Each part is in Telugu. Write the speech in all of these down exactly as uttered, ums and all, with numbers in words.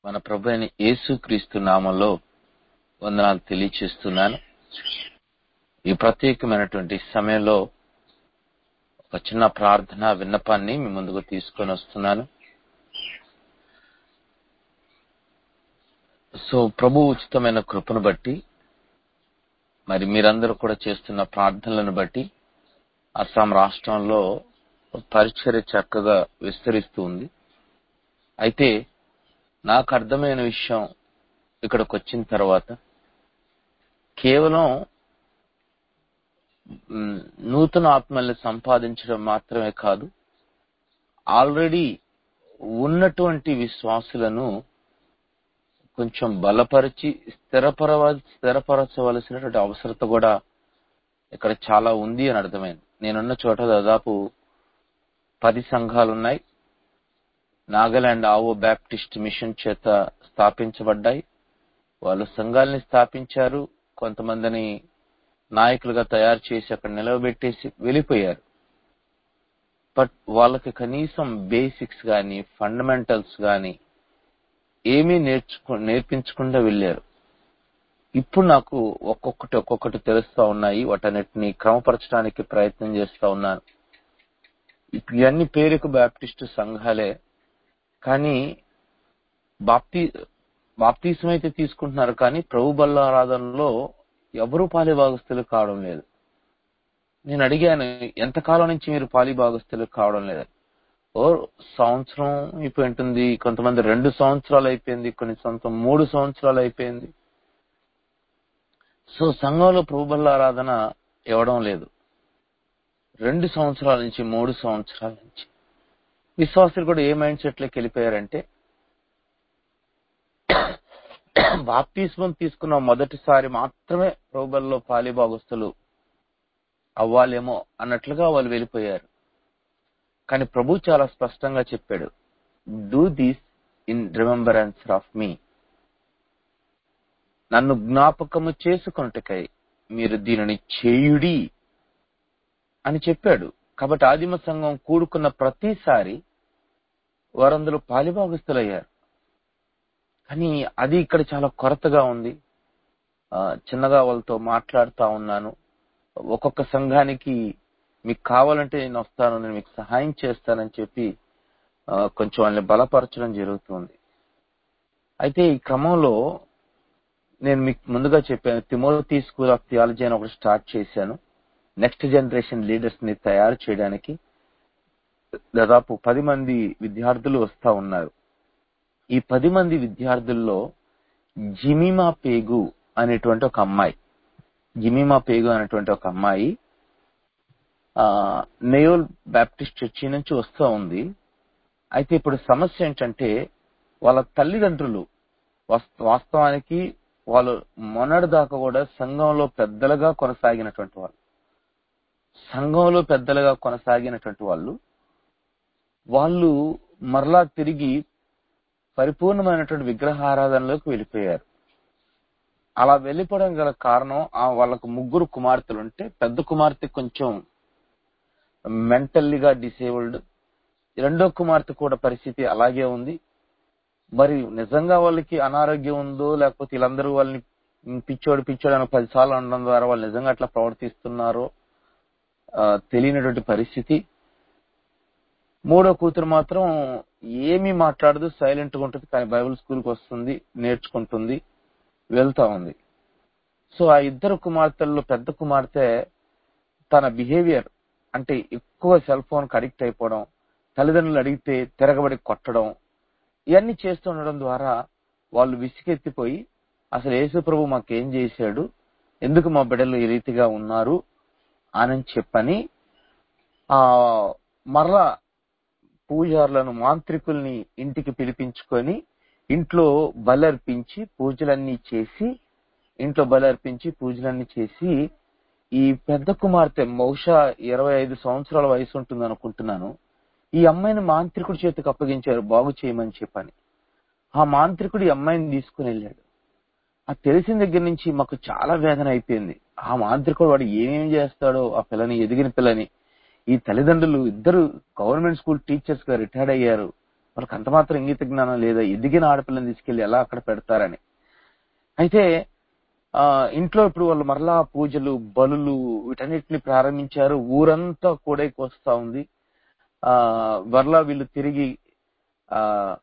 మన ప్రభు అయిన యేసుక్రీస్తు నామంలో వందనాలు తెలియచేస్తున్నాను. ఈ ప్రత్యేకమైనటువంటి సమయంలో ఒక చిన్న ప్రార్థన విన్నపాన్ని మీ ముందుకు తీసుకొని వస్తున్నాను. సో ప్రభు ఉచితమైన కృపను బట్టి మరి మీరందరూ కూడా చేస్తున్న ప్రార్థనలను బట్టి అస్సాం రాష్ట్రంలో పరిచర్య చక్కగా విస్తరిస్తూ ఉంది. అయితే నాకు అర్థమైన విషయం ఇక్కడికి వచ్చిన తర్వాత కేవలం నూతన ఆత్మల్ని సంపాదించడం మాత్రమే కాదు, ఆల్రెడీ ఉన్నటువంటి విశ్వాసులను కొంచెం బలపరిచి స్థిరపరవ స్థిరపరచవలసినటువంటి అవసరత కూడా ఇక్కడ చాలా ఉంది అని అర్థమైంది. నేనున్న చోట దాదాపు పది సంఘాలు ఉన్నాయి. నాగాలాండ్ ఆవో బ్యాప్టిస్ట్ మిషన్ చేత స్థాపించబడ్డాయి. వాళ్ళు సంఘాలని స్థాపించారు, కొంతమందిని నాయకులుగా తయారు చేసి అక్కడ నిలవబెట్టేసి వెళ్ళిపోయారు. బట్ వాళ్ళకి కనీసం బేసిక్స్ గాని ఫండమెంటల్స్ గాని ఏమీ నేర్చుకు నేర్పించకుండా వెళ్ళారు. ఇప్పుడు నాకు ఒక్కొక్కటి ఒక్కొక్కటి తెలుస్తా ఉన్నాయి. వాటన్నిటిని క్రమపరచడానికి ప్రయత్నం చేస్తా ఉన్నాను. ఇవన్నీ పేరుకు బ్యాప్టిస్టు సంఘాలే, కానీ బాప్తి బాప్తిసం అయితే తీసుకుంటున్నారు, కానీ ప్రభు బల్ల ఆరాధనలో ఎవరూ పాలిభాగస్తులు కావడం లేదు. నేను అడిగాను, ఎంతకాలం నుంచి మీరు పాలిభాగస్తులు కావడం లేదు? ఓ సంవత్సరం అయిపోయి ఉంటుంది, కొంతమంది రెండు సంవత్సరాలు అయిపోయింది, కొన్ని సంవత్సరం మూడు సంవత్సరాలు అయిపోయింది. సో సంఘంలో ప్రభు బల్ల ఆరాధన ఇవ్వడం లేదు. రెండు సంవత్సరాల నుంచి మూడు సంవత్సరాల నుంచి విశ్వాసులు కూడా ఏ మైండ్ సెట్ లోకి వెళ్ళిపోయారంటే, బాప్తిస్మం తీసుకున్న మొదటిసారి మాత్రమే ప్రభు బల్లలో పాలిభాగస్తులు అవ్వాలేమో అన్నట్లుగా వాళ్ళు వెళ్ళిపోయారు. కానీ ప్రభు చాలా స్పష్టంగా చెప్పాడు, do this in remembrance of me. నన్ను జ్ఞాపకము చేసుకొనుటకై మీరు దీనిని చేయుడి అని చెప్పాడు. కాబట్టి ఆదిమ సంఘం కూడుకున్న ప్రతిసారి వారందరూ పాలిభాగస్తులయ్యారు. కానీ అది ఇక్కడ చాలా కొరతగా ఉంది. చిన్నగా వాళ్ళతో మాట్లాడుతా ఉన్నాను. ఒక్కొక్క సంఘానికి మీకు కావాలంటే నేను వస్తాను, నేను మీకు సహాయం చేస్తానని చెప్పి కొంచెం వాళ్ళని బలపరచడం జరుగుతుంది. అయితే ఈ క్రమంలో నేను మీకు ముందుగా చెప్పాను, తిమోతి స్కూల్ ఆఫ్ థియాలజీ అని ఒకటి స్టార్ట్ చేశాను. నెక్స్ట్ జనరేషన్ లీడర్స్ ని తయారు చేయడానికి దాదాపు పది మంది విద్యార్థులు వస్తా ఉన్నారు. ఈ పది మంది విద్యార్థుల్లో జిమిమా పేగు అనేటువంటి ఒక అమ్మాయి జిమిమా పేగు అనేటువంటి ఒక అమ్మాయి ఆ నేయోల్ బ్యాప్టిస్ట్ చర్చి నుంచి వస్తూ ఉంది. అయితే ఇప్పుడు సమస్య ఏంటంటే, వాళ్ళ తల్లిదండ్రులు వాస్తవానికి వాళ్ళు మొన్నటి దాకా కూడా సంఘంలో పెద్దలుగా కొనసాగినటువంటి వాళ్ళు సంఘంలో పెద్దలుగా కొనసాగినటువంటి వాళ్ళు వాళ్ళు మరలా తిరిగి పరిపూర్ణమైనటువంటి విగ్రహారాధనలోకి వెళ్ళిపోయారు. అలా వెళ్ళిపోవడం గల కారణం, ఆ వాళ్ళకు ముగ్గురు కుమార్తెలు ఉంటే పెద్ద కుమార్తె కొంచెం మెంటల్లీగా డిసేబుల్డ్, రెండో కుమార్తె కూడా పరిస్థితి అలాగే ఉంది. మరి నిజంగా వాళ్ళకి అనారోగ్యం ఉందో, లేకపోతే వీళ్ళందరూ వాళ్ళని పిచ్చోడు పిచ్చోడు అని పదిసార్లు అనడం ద్వారా వాళ్ళు నిజంగా అట్లా ప్రవర్తిస్తున్నారో తెలియనటువంటి పరిస్థితి. మూడో కూతురు మాత్రం ఏమీ మాట్లాడదు, సైలెంట్ గా ఉంటుంది, కానీ బైబిల్ స్కూల్కి వస్తుంది, నేర్చుకుంటుంది, వెళ్తా ఉంది. సో ఆ ఇద్దరు కుమార్తెల్లో పెద్ద కుమార్తె తన బిహేవియర్ అంటే ఎక్కువ సెల్ ఫోన్ కి అడిక్ట్ అయిపోవడం, తల్లిదండ్రులు అడిగితే తిరగబడి కొట్టడం, ఇవన్నీ చేస్తుండడం ద్వారా వాళ్ళు విసిగెత్తిపోయి అసలు యేసు ప్రభు మాకేం చేశాడు, ఎందుకు మా బిడ్డలు ఈ రీతిగా ఉన్నారు అని చెప్పని ఆ మరలా పూజారులను మాంత్రికుల్ని ఇంటికి పిలిపించుకొని ఇంట్లో బలర్పించి పూజలన్నీ చేసి ఇంట్లో బలర్పించి పూజలన్నీ చేసి ఈ పెద్ద కుమార్తె బహుశా ఇరవై ఐదు సంవత్సరాల వయసు ఉంటుంది అనుకుంటున్నాను, ఈ అమ్మాయిని మాంత్రికుడి చేతికి అప్పగించారు బాగు చేయమని చెప్పని. ఆ మాంత్రికుడు ఈ అమ్మాయిని తీసుకుని వెళ్ళాడు. అది తెలిసిన దగ్గర నుంచి మాకు చాలా వేదన అయిపోయింది. ఆ మాంత్రికుడు వాడు ఏమేం చేస్తాడో ఆ పిల్లని, ఎదిగిన పిల్లని. ఈ తల్లిదండ్రులు ఇద్దరు గవర్నమెంట్ స్కూల్ టీచర్స్ గా రిటైర్డ్ అయ్యారు, వాళ్ళకి అంత మాత్రం ఇంగిత జ్ఞానం లేదా? ఎదిగిన ఆడపిల్లని తీసుకెళ్లి ఎలా అక్కడ పెడతారని. అయితే ఆ ఇంట్లో ఇప్పుడు వాళ్ళు మరలా పూజలు, బలులు వీటన్నిటిని ప్రారంభించారు. ఊరంతా కూడా వస్తా ఉంది. ఆ మరలా వీళ్ళు తిరిగి ఆ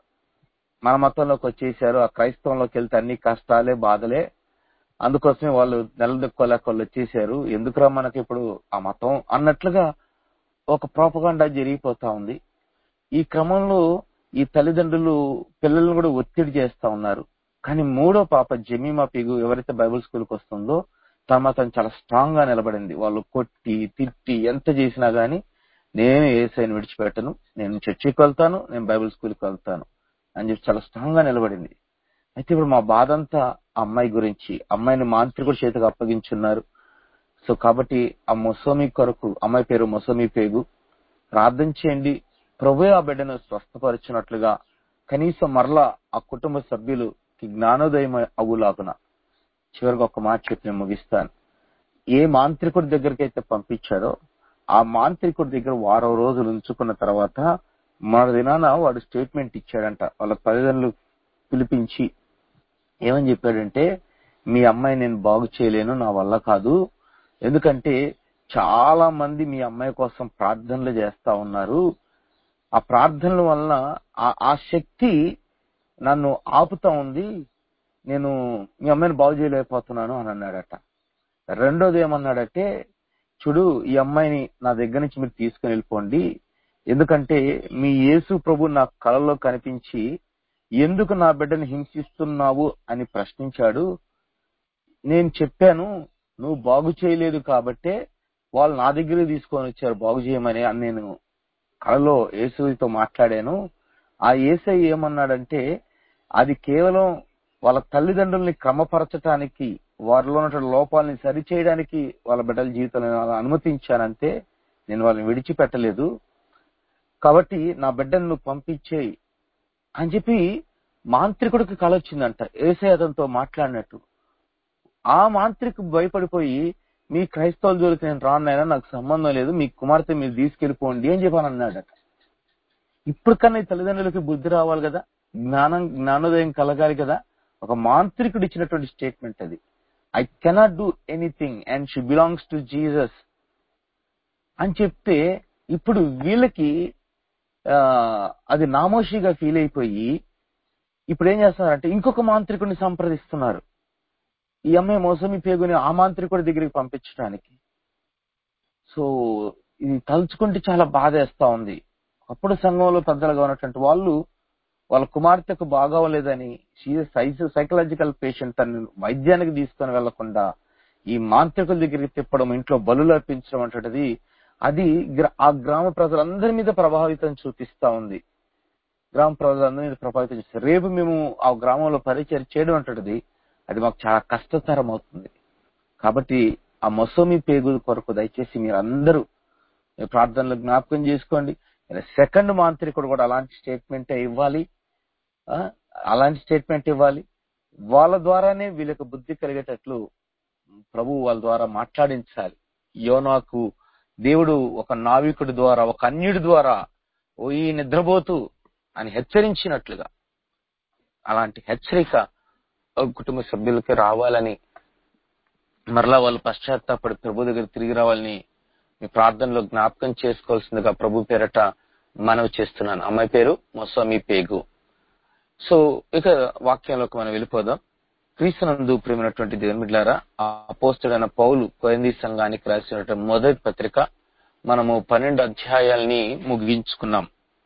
మన మతంలోకి వచ్చేసారు. ఆ క్రైస్తవంలోకి వెళ్తే అన్ని కష్టాలే, బాధలే. అందుకోసమే వాళ్ళు నెలదొక్కోలేక వాళ్ళు వచ్చేసారు. ఎందుకురా మనకి ఇప్పుడు ఆ మతం అన్నట్లుగా ఒక ప్రోపగాండా జరిగిపోతా ఉంది. ఈ క్రమంలో ఈ తల్లిదండ్రులు పిల్లలను కూడా ఒత్తిడి చేస్తా ఉన్నారు. కానీ మూడో పాప జమీమా పిగు ఎవరైతే బైబుల్ స్కూల్కి వస్తుందో తన మాత్రం చాలా స్ట్రాంగ్ గా నిలబడింది. వాళ్ళు కొట్టి తిట్టి ఎంత చేసినా గానీ నేను యేసయ్యను విడిచిపెట్టను, నేను చర్చికి వెళ్తాను, నేను బైబుల్ స్కూల్కి వెళ్తాను అని చెప్పి చాలా స్ట్రాంగ్ గా నిలబడింది. అయితే ఇప్పుడు మా బాధ అంతా అమ్మాయి గురించి. అమ్మాయిని మాంత్రికుడి చేతికి అప్పగించున్నారు. సో కాబట్టి ఆ మొసోమి కొరకు, అమ్మాయి పేరు మొసోమి పేగు, ప్రార్థన చేయండి. ప్రభువే ఆ బిడ్డను స్వస్థపరిచినట్లుగా కనీసం మరలా ఆ కుటుంబ సభ్యులుకి జ్ఞానోదయం అగులాగున. చివరికి ఒక మాట చెప్పి నేను ముగిస్తాను. ఏ మాంత్రికుడి దగ్గరికి అయితే పంపించాడో ఆ మాంత్రికుడి దగ్గర వారం రోజులు ఉంచుకున్న తర్వాత మరు దినాన వాడు స్టేట్మెంట్ ఇచ్చాడంట. వాళ్ళ తల్లిదండ్రులు పిలిపించి ఏమని చెప్పాడంటే, మీ అమ్మాయి నేను బాగు చేయలేను, నా వల్ల కాదు. ఎందుకంటే చాలా మంది మీ అమ్మాయి కోసం ప్రార్థనలు చేస్తా ఉన్నారు. ఆ ప్రార్థనల వలన ఆ శక్తి నన్ను ఆపుతా ఉంది. నేను మీ అమ్మాయిని బాగు చేయలేకపోతున్నాను అని అన్నాడట. రెండోది ఏమన్నాడంటే, చూడు ఈ అమ్మాయిని నా దగ్గర నుంచి మీరు తీసుకుని వెళ్ళిపోండి. ఎందుకంటే మీ యేసు ప్రభు నా కలలో కనిపించి ఎందుకు నా బిడ్డని హింసిస్తున్నావు అని ప్రశ్నించాడు. నేను చెప్పాను నువ్వు బాగు చేయలేదు కాబట్టే వాళ్ళు నా దగ్గర తీసుకొని వచ్చారు బాగు చేయమని అని నేను కలలో యేసుతో మాట్లాడాను. ఆ యేసయ్య ఏమన్నాడంటే, అది కేవలం వాళ్ళ తల్లిదండ్రుల్ని క్రమపరచడానికి, వారిలో ఉన్న లోపాలని సరిచేయడానికి వాళ్ళ బిడ్డల జీవితంలో అనుమతించానంతే, నేను వాళ్ళని విడిచిపెట్టలేదు. కాబట్టి నా బిడ్డను నువ్వు పంపించేయి అని చెప్పి మాంత్రికుడికి కల వచ్చిందంట. యేసయ్య అతనితో మాట్లాడినట్టు. ఆ మాంత్రికు భయపడిపోయి, మీ క్రైస్తవుల జోలికి నేను రానైనా, నాకు సంబంధం లేదు, మీ కుమార్తె మీరు తీసుకెళ్లిపోండి అని చెప్పని అన్నాడట. ఇప్పటికన్నా ఈ తల్లిదండ్రులకి బుద్ధి రావాలి కదా, జ్ఞానం జ్ఞానోదయం కలగాలి కదా. ఒక మాంత్రికుడు ఇచ్చినటువంటి స్టేట్మెంట్ అది. I cannot do anything and she belongs to Jesus అని చెప్తే ఇప్పుడు వీళ్ళకి ఆ అది నామోషిగా ఫీల్ అయిపోయి ఇప్పుడు ఏం చేస్తున్నారంటే ఇంకొక మాంత్రికుడిని సంప్రదిస్తున్నారు. ఈ అమ్మాయి మోసమి పేగుని ఆ మాంత్రికుడి దగ్గరికి పంపించడానికి. సో ఇది తలుచుకుంటే చాలా బాధేస్తా ఉంది. అప్పుడు సంఘంలో పెద్దలుగా ఉన్నటువంటి వాళ్ళు వాళ్ళ కుమార్తెకు బాగోలేదని సైజు సైకలాజికల్ పేషెంట్ అని వైద్యానికి తీసుకొని వెళ్లకుండా ఈ మాంత్రికుల దగ్గరికి తిప్పడం, ఇంట్లో బలులు అర్పించడం అంటది అది ఆ గ్రామ ప్రజలందరి మీద ప్రభావితం చూపిస్తా ఉంది. గ్రామ ప్రజలందరి మీద ప్రభావితం చూపిస్తారు. రేపు మేము ఆ గ్రామంలో పరిచయం చేయడం అంటది అది మాకు చాలా కష్టతరం అవుతుంది. కాబట్టి ఆ మొసోమి పేగు కొరకు దయచేసి మీరు అందరూ ప్రార్థనలు జ్ఞాపకం చేసుకోండి. సెకండ్ మాంత్రికుడు కూడా అలాంటి స్టేట్మెంటే ఇవ్వాలి. అలాంటి స్టేట్మెంట్ ఇవ్వాలి. వాళ్ళ ద్వారానే వీళ్ళకి బుద్ధి కలిగేటట్లు ప్రభు వాళ్ళ ద్వారా మాట్లాడించాలి. యోనాకు దేవుడు ఒక నావికుడి ద్వారా, ఒక అన్యుడి ద్వారా ఓ ఈ నిద్రపోతూ అని హెచ్చరించినట్లుగా అలాంటి హెచ్చరిక కుటుంబ సభ్యులకి రావాలని, మరలా వాళ్ళు పశ్చాత్తాపడి ప్రభు దగ్గర తిరిగి రావాలని మీ ప్రార్థనలో జ్ఞాపకం చేసుకోవాల్సిందిగా ప్రభు పేరట మనవి చేస్తున్నాను. అమ్మాయి పేరు మొసోమి పేగు. సో ఇక వాక్యంలోకి మనం వెళ్ళిపోదాం. క్రీస్తునందు ప్రియమైనటువంటి దేవుని బిడ్డలారా, ఆ అపోస్తలుడైన పౌలు కొరింథీ సంఘానికి రాసినటువంటి మొదటి పత్రిక మనము పన్నెండు అధ్యాయాల్ని ముగించుకున్నాం.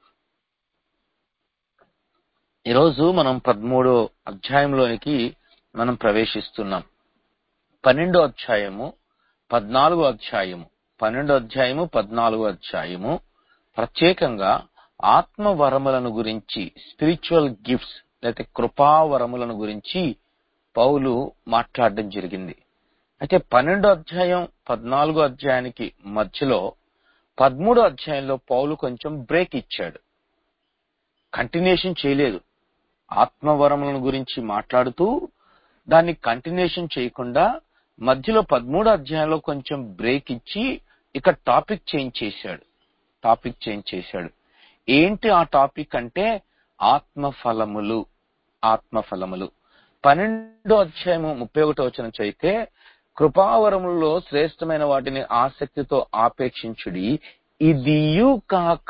ఈరోజు మనం పదమూడో అధ్యాయంలోనికి మనం ప్రవేశిస్తున్నాం. పన్నెండో అధ్యాయము పద్నాలుగో అధ్యాయము పన్నెండో అధ్యాయము పద్నాలుగో అధ్యాయము ప్రత్యేకంగా ఆత్మ వరములను గురించి, స్పిరిచువల్ గిఫ్ట్స్ లేకపోతే కృపావరములను గురించి పౌలు మాట్లాడడం జరిగింది. అయితే పన్నెండో అధ్యాయం పద్నాలుగో అధ్యాయానికి మధ్యలో పదమూడో అధ్యాయంలో పౌలు కొంచెం బ్రేక్ ఇచ్చాడు. కంటిన్యూషన్ చేయలేదు. ఆత్మవరములను గురించి మాట్లాడుతూ దాన్ని కంటిన్యూషన్ చేయకుండా మధ్యలో పదమూడో అధ్యాయంలో కొంచెం బ్రేక్ ఇచ్చి ఇక టాపిక్ చేంజ్ చేశాడు టాపిక్ చేంజ్ చేశాడు ఏంటి ఆ టాపిక్ అంటే ఆత్మఫలములు ఆత్మఫలములు పన్నెండో అధ్యాయము ముప్పై ఒకటో వచనం చదివితే, కృపావరములలో శ్రేష్టమైన వాటిని ఆసక్తితో ఆపేక్షించుడి, ఇదియు కాక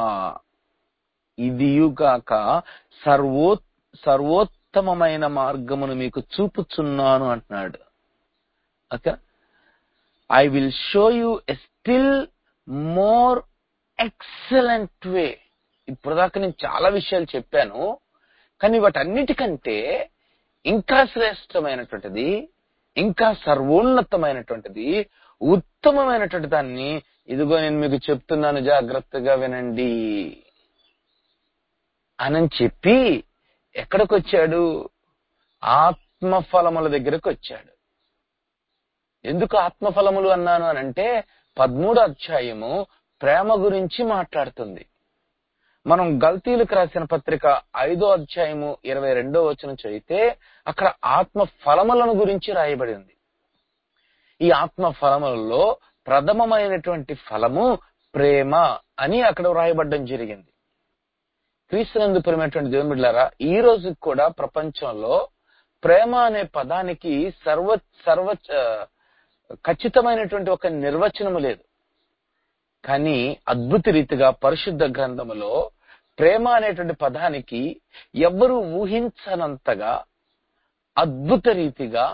ఇదియు కాక సర్వో సర్వోత్తమమైన మార్గమును మీకు చూపుచున్నాను అంటున్నాడు. Okay, I will show you a still more excellent way. ఇప్పుడు దాకా నేను చాలా విషయాలు చెప్పాను, కానీ వాటన్నిటికంటే ఇంకా శ్రేష్టమైనటువంటిది, ఇంకా సర్వోన్నతమైనటువంటిది, ఉత్తమమైనటువంటి దాన్ని ఇదిగో నేను మీకు చెప్తున్నాను, జాగ్రత్తగా వినండి అని చెప్పి ఎక్కడికి వచ్చాడు? ఆత్మఫలముల దగ్గరకు వచ్చాడు. ఎందుకు ఆత్మఫలములు అన్నాను అని అంటే, పదమూడో అధ్యాయము ప్రేమ గురించి మాట్లాడుతుంది. మనం గల్తీలకు రాసిన పత్రిక ఐదో అధ్యాయము ఇరవై రెండో వచనం చదివితే అక్కడ ఆత్మ ఫలములను గురించి రాయబడి ఉంది. ఈ ఆత్మ ఫలములలో ప్రథమమైనటువంటి ఫలము ప్రేమ అని అక్కడ రాయబడడం జరిగింది. క్రీస్తునందు ప్రియమైనటువంటి దేవుని బిడ్డలారా, ఈ రోజు కూడా ప్రపంచంలో ప్రేమ అనే పదానికి సర్వ సర్వ ఖచ్చితమైనటువంటి ఒక నిర్వచనము లేదు. కానీ అద్భుత రీతిగా పరిశుద్ధ గ్రంథములో ప్రేమ అనేటువంటి పదానికి ఎవ్వరూ ఊహించనంతగా అద్భుత రీతిగా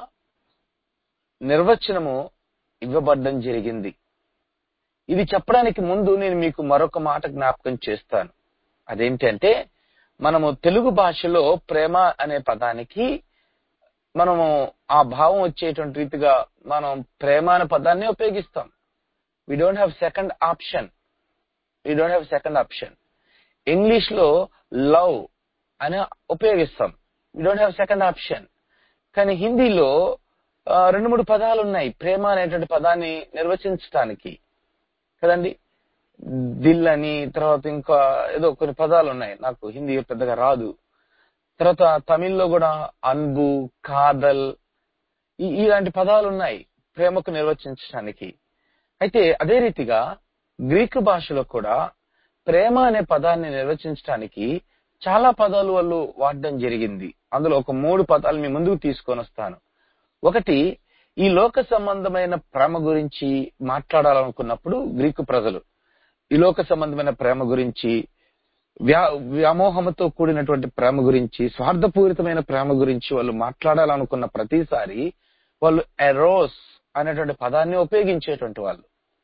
నిర్వచనము ఇవ్వబడ్డం జరిగింది. ఇది చెప్పడానికి ముందు నేను మీకు మరొక మాట జ్ఞాపకం చేస్తాను. అదేంటంటే, మనము తెలుగు భాషలో ప్రేమ అనే పదానికి మనము ఆ భావం వచ్చేటువంటి రీతిగా మనం ప్రేమ అనే పదాన్ని ఉపయోగిస్తాం. We don't have second option we don't have second option English లో లవ్ అని ఉపయోగిస్తాం. We don't have second option. కానీ హిందీలో రెండు మూడు పదాలు ఉన్నాయి ప్రేమ అనేటువంటి పదాన్ని నిర్వచించడానికి కదండి. దిల్ అని, తర్వాత ఇంకా ఏదో కొన్ని పదాలు ఉన్నాయి, నాకు హిందీ పెద్దగా రాదు. తర్వాత తమిళ్లో కూడా అన్బు, కాదల్, ఇలాంటి పదాలు ఉన్నాయి ప్రేమకు నిర్వచించడానికి. అయితే అదే రీతిగా గ్రీకు భాషలో కూడా ప్రేమ అనే పదాన్ని నిర్వచించడానికి చాలా పదాలు వాళ్ళు వాడడం జరిగింది. అందులో ఒక మూడు పదాలు మీ ముందుకు తీసుకొని వస్తాను. ఒకటి, ఈ లోక సంబంధమైన ప్రేమ గురించి మాట్లాడాలనుకున్నప్పుడు గ్రీకు ప్రజలు ఈ లోక సంబంధమైన ప్రేమ గురించి, వ్యా వ్యామోహంతో కూడినటువంటి ప్రేమ గురించి, స్వార్థపూరితమైన ప్రేమ గురించి వాళ్ళు మాట్లాడాలనుకున్న ప్రతిసారి వాళ్ళు ఎరోస్ అనేటువంటి పదాన్ని ఉపయోగించేటువంటి వాళ్ళు.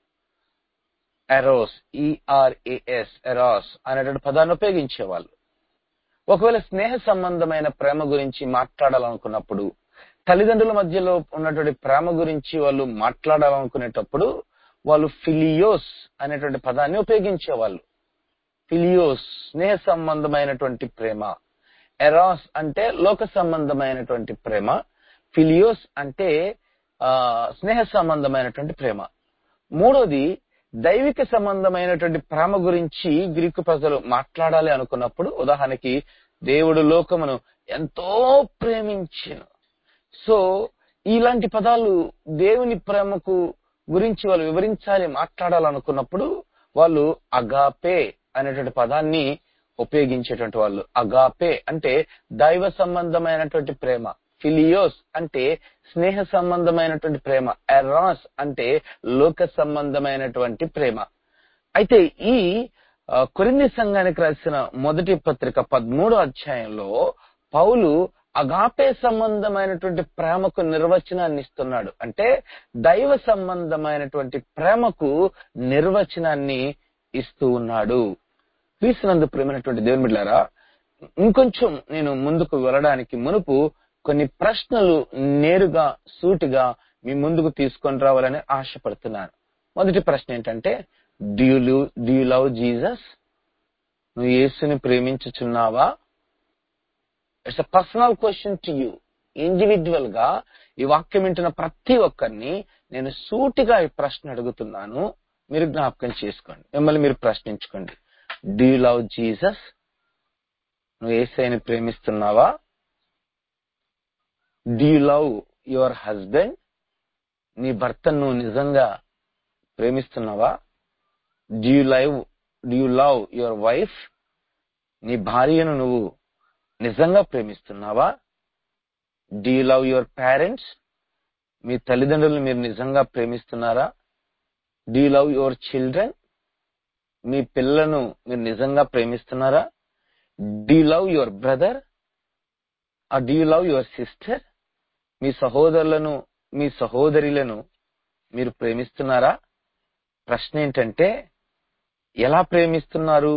ఎరోస్, ఈఆర్ఏఎస్, ఎరాస్ అనేటువంటి పదాన్ని ఉపయోగించేవాళ్ళు. ఒకవేళ స్నేహ సంబంధమైన ప్రేమ గురించి మాట్లాడాలనుకున్నప్పుడు, తల్లిదండ్రుల మధ్యలో ఉన్నటువంటి ప్రేమ గురించి వాళ్ళు మాట్లాడాలనుకునేటప్పుడు వాళ్ళు ఫిలియోస్ అనేటువంటి పదాన్ని ఉపయోగించేవాళ్ళు. ఫిలియోస్ స్నేహ సంబంధమైనటువంటి ప్రేమ, ఎరాస్ అంటే లోక సంబంధమైనటువంటి ప్రేమ, ఫిలియోస్ అంటే ఆ స్నేహ సంబంధమైనటువంటి ప్రేమ. మూడోది, దైవిక సంబంధమైనటువంటి ప్రేమ గురించి గ్రీకు ప్రజలు మాట్లాడాలి అనుకున్నప్పుడు, ఉదాహరణకి దేవుడు లోకమును ఎంతో ప్రేమించెను. సో ఇలాంటి పదాలు దేవుని ప్రేమకు గురించి వాళ్ళు వివరించాలి మాట్లాడాలనుకున్నప్పుడు వాళ్ళు అగాపే అనేటువంటి పదాన్ని ఉపయోగించేటువంటి వాళ్ళు. అగాపే అంటే దైవ సంబంధమైనటువంటి ప్రేమ, ఫిలియోస్ అంటే స్నేహ సంబంధమైనటువంటి ప్రేమ, ఎరాస్ అంటే లోక సంబంధమైనటువంటి ప్రేమ. అయితే ఈ కొరింథీ సంఘానికి రాసిన మొదటి పత్రిక పదమూడో అధ్యాయంలో పౌలు అగాపే సంబంధమైనటువంటి ప్రేమకు నిర్వచనాన్ని ఇస్తున్నాడు. అంటే దైవ సంబంధమైనటువంటి ప్రేమకు నిర్వచనాన్ని ఇస్తూ ఉన్నాడు. క్రీస్తునందు ప్రియమైనటువంటి దేవుని బిడ్డలారా, ఇంకొంచెం నేను ముందుకు వెళ్ళడానికి మునుపు కొన్ని ప్రశ్నలు నేరుగా సూటిగా మీ ముందుకు తీసుకొని రావాలని ఆశపడుతున్నాను. మొదటి ప్రశ్న ఏంటంటే, do you love do you love Jesus? నువ్వు యేసుని ప్రేమించుచున్నావా? It's a personal question to you. Individual గా ఈ వాక్యం వింటున్న ప్రతి ఒక్కరిని నేను సూటిగా ఈ ప్రశ్న అడుగుతున్నాను. మీరు జ్ఞాపకం చేసుకోండి, మిమ్మల్ని మీరు ప్రశ్నించుకోండి. Do you love Jesus? నువ్వు యేసయ్యని ప్రేమిస్తున్నావా? Do you love your husband? నీ భర్తను నువ్వు నిజంగా ప్రేమిస్తున్నావా? Do you love do you love your wife? నీ భార్యను నువ్వు నిజంగా ప్రేమిస్తున్నావా? Do you love your parents? మీ తల్లిదండ్రులను మీరు నిజంగా ప్రేమిస్తున్నారా? Do you love your children? మీ పిల్లలను మీరు నిజంగా ప్రేమిస్తున్నారా? Do you love your brother or do you love your sister? మీ సహోదరులను మీ సహోదరులను మీరు ప్రేమిస్తున్నారా? ప్రశ్న ఏంటంటే, ఎలా ప్రేమిస్తున్నారు?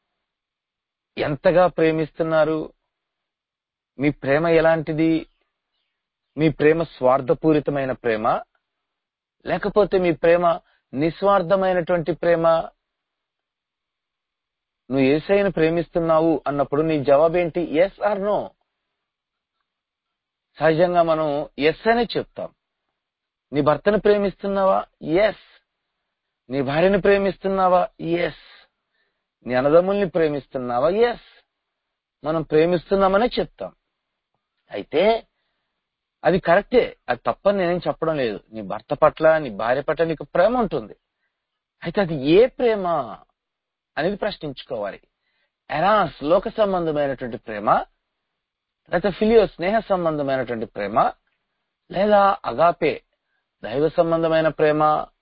ఎంతగా ప్రేమిస్తున్నారు? మీ ప్రేమ ఎలాంటిది? మీ ప్రేమ స్వార్థపూరితమైన ప్రేమ, లేకపోతే మీ ప్రేమ నిస్వార్థమైనటువంటి ప్రేమ? నువ్వు యేసయ్యను ప్రేమిస్తున్నావు అన్నప్పుడు నీ జవాబేంటి? Yes are no? సహజంగా మనం ఎస్ అనే చెప్తాం. నీ భర్తను ప్రేమిస్తున్నావా? ఎస్. నీ భార్యను ప్రేమిస్తున్నావా? ఎస్. నీ అన్నదమ్ముల్ని ప్రేమిస్తున్నావా? ఎస్. మనం ప్రేమిస్తున్నామనే చెప్తాం. అయితే అది కరెక్టే, అది తప్పని నేనేం చెప్పడం లేదు. నీ భర్త పట్ల, నీ భార్య పట్ల నీకు ప్రేమ ఉంటుంది. అయితే అది ఏ ప్రేమ అనేది ప్రశ్నించుకోవాలి. ఎరాస్ లోక సంబంధమైనటువంటి ప్రేమ, లేదా ఫిలియో స్నేహ సంబంధమైనటువంటి ప్రేమ, లేదా అగాపే దైవ సంబంధమైన ప్రేమ?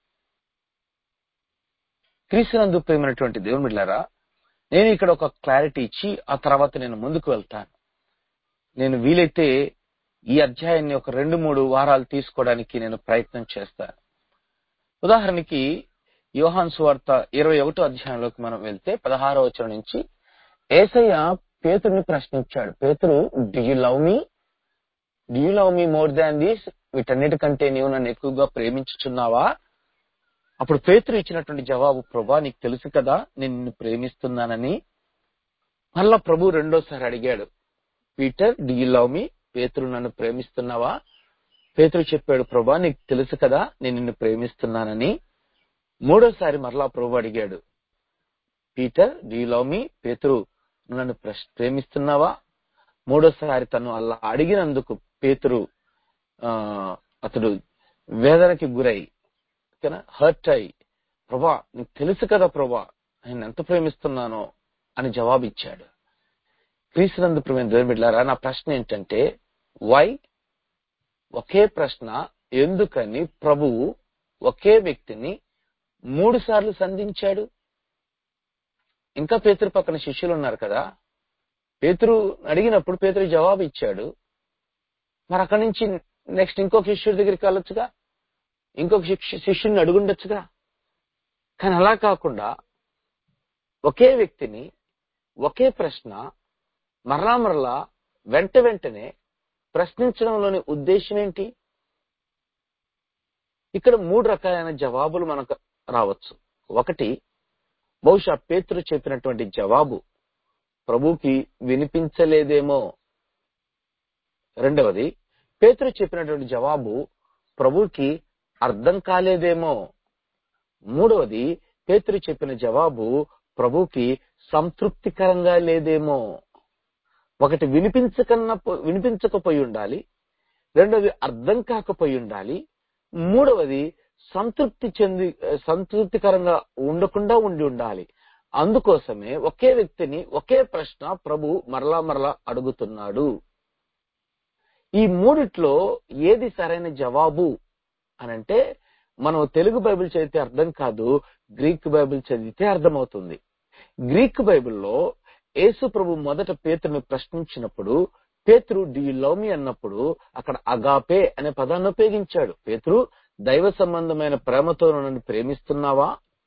క్రీస్తునందు ప్రేమైనటువంటి దేవుని బిడ్డలారా, నేను ఇక్కడ ఒక క్లారిటీ ఇచ్చి ఆ తర్వాత నేను ముందుకు వెళ్తాను. నేను వీలైతే ఈ అధ్యాయాన్ని ఒక రెండు మూడు వారాలు తీసుకోవడానికి నేను ప్రయత్నం చేస్తాను. ఉదాహరణకి యోహాను సువార్త ఇరవై ఒకటో అధ్యాయంలోకి మనం వెళ్తే పదహారో వచనం నుంచి యేసయ్య పేతురుని ప్రశ్నించాడు. పేతురు, do you love me? Do you love me more than this? వీటన్నిటికంటే నీవు నన్ను ఎక్కువగా ప్రేమించుచున్నావా? అప్పుడు పేతురు ఇచ్చినటువంటి జవాబు, ప్రభా నీకు తెలుసు కదా నేను నిన్ను ప్రేమిస్తున్నానని. మళ్ళా ప్రభు రెండోసారి అడిగాడు, Peter, do you love me? పేతురు నన్ను ప్రేమిస్తున్నావా? పేతురు చెప్పాడు, ప్రభా నీకు తెలుసు కదా నేను నిన్ను ప్రేమిస్తున్నానని. మూడోసారి మరలా ప్రభు అడిగాడు, Peter, do you love me? పేతురు నన్ను ప్రేమిస్తున్నావా? మూడోసారి తను అలా అడిగినందుకు పేతురు ఆ అతడు వేదనకి గురై, హర్ట్ అయి, ప్రభా నీకు తెలుసు కదా ప్రభా నేను ఎంత ప్రేమిస్తున్నానో అని జవాబు ఇచ్చాడు. క్రీస్తునందు ప్రియమైన దేవుని బిడ్డలారా, నా ప్రశ్న ఏంటంటే, వై? ఒకే ప్రశ్న, ఎందుకని ప్రభువు ఒకే వ్యక్తిని మూడు సార్లు సంధించాడు? ఇంకా పేతురు పక్కన శిష్యులు ఉన్నారు కదా. పేతురు అడిగినప్పుడు పేతురు జవాబు ఇచ్చాడు. మరి అక్కడి నుంచి నెక్స్ట్ ఇంకొక శిష్యుడి దగ్గరికి వెళ్ళొచ్చుగా, ఇంకొక శిష్యుడిని అడుగుండొచ్చుగా. కానీ అలా కాకుండా ఒకే వ్యక్తిని ఒకే ప్రశ్న మరలా మరలా వెంట వెంటనే ప్రశ్నించడంలోని ఉద్దేశం ఏంటి? ఇక్కడ మూడు రకాలైన జవాబులు మనకు రావచ్చు. ఒకటి, బహుశా పేతురు చెప్పినటువంటి జవాబు ప్రభుకి వినిపించలేదేమో. రెండవది, పేతురు చెప్పినటువంటి జవాబు ప్రభుకి అర్థం కాలేదేమో. మూడవది, పేతురు చెప్పిన జవాబు ప్రభుకి సంతృప్తికరంగా లేదేమో. ఒకటి వినిపించకన్నా వినిపించకపోయి ఉండాలి, రెండవది అర్థం కాకపోయి ఉండాలి, మూడవది సంతృప్తి చెంది సంతృప్తికరంగా ఉండకుండా ఉండి ఉండాలి. అందుకోసమే ఒకే వ్యక్తిని ఒకే ప్రశ్న ప్రభు మరలా మరలా అడుగుతున్నాడు. ఈ మూడిట్లో ఏది సరైన జవాబు అనంటే, మనం తెలుగు బైబిల్ చదివితే అర్థం కాదు, గ్రీక్ బైబిల్ చదివితే అర్థమవుతుంది. గ్రీక్ బైబిల్లో యేసు ప్రభు మొదట పేతురుని ప్రశ్నించినప్పుడు, పేతురు డు యు లవ్ మీ అన్నప్పుడు అక్కడ అగాపే అనే పదాన్ని ఉపయోగించాడు. పేతురు, దైవ సంబంధమైన ప్రేమతో నన్ను ప్రేమిస్తున్నావా?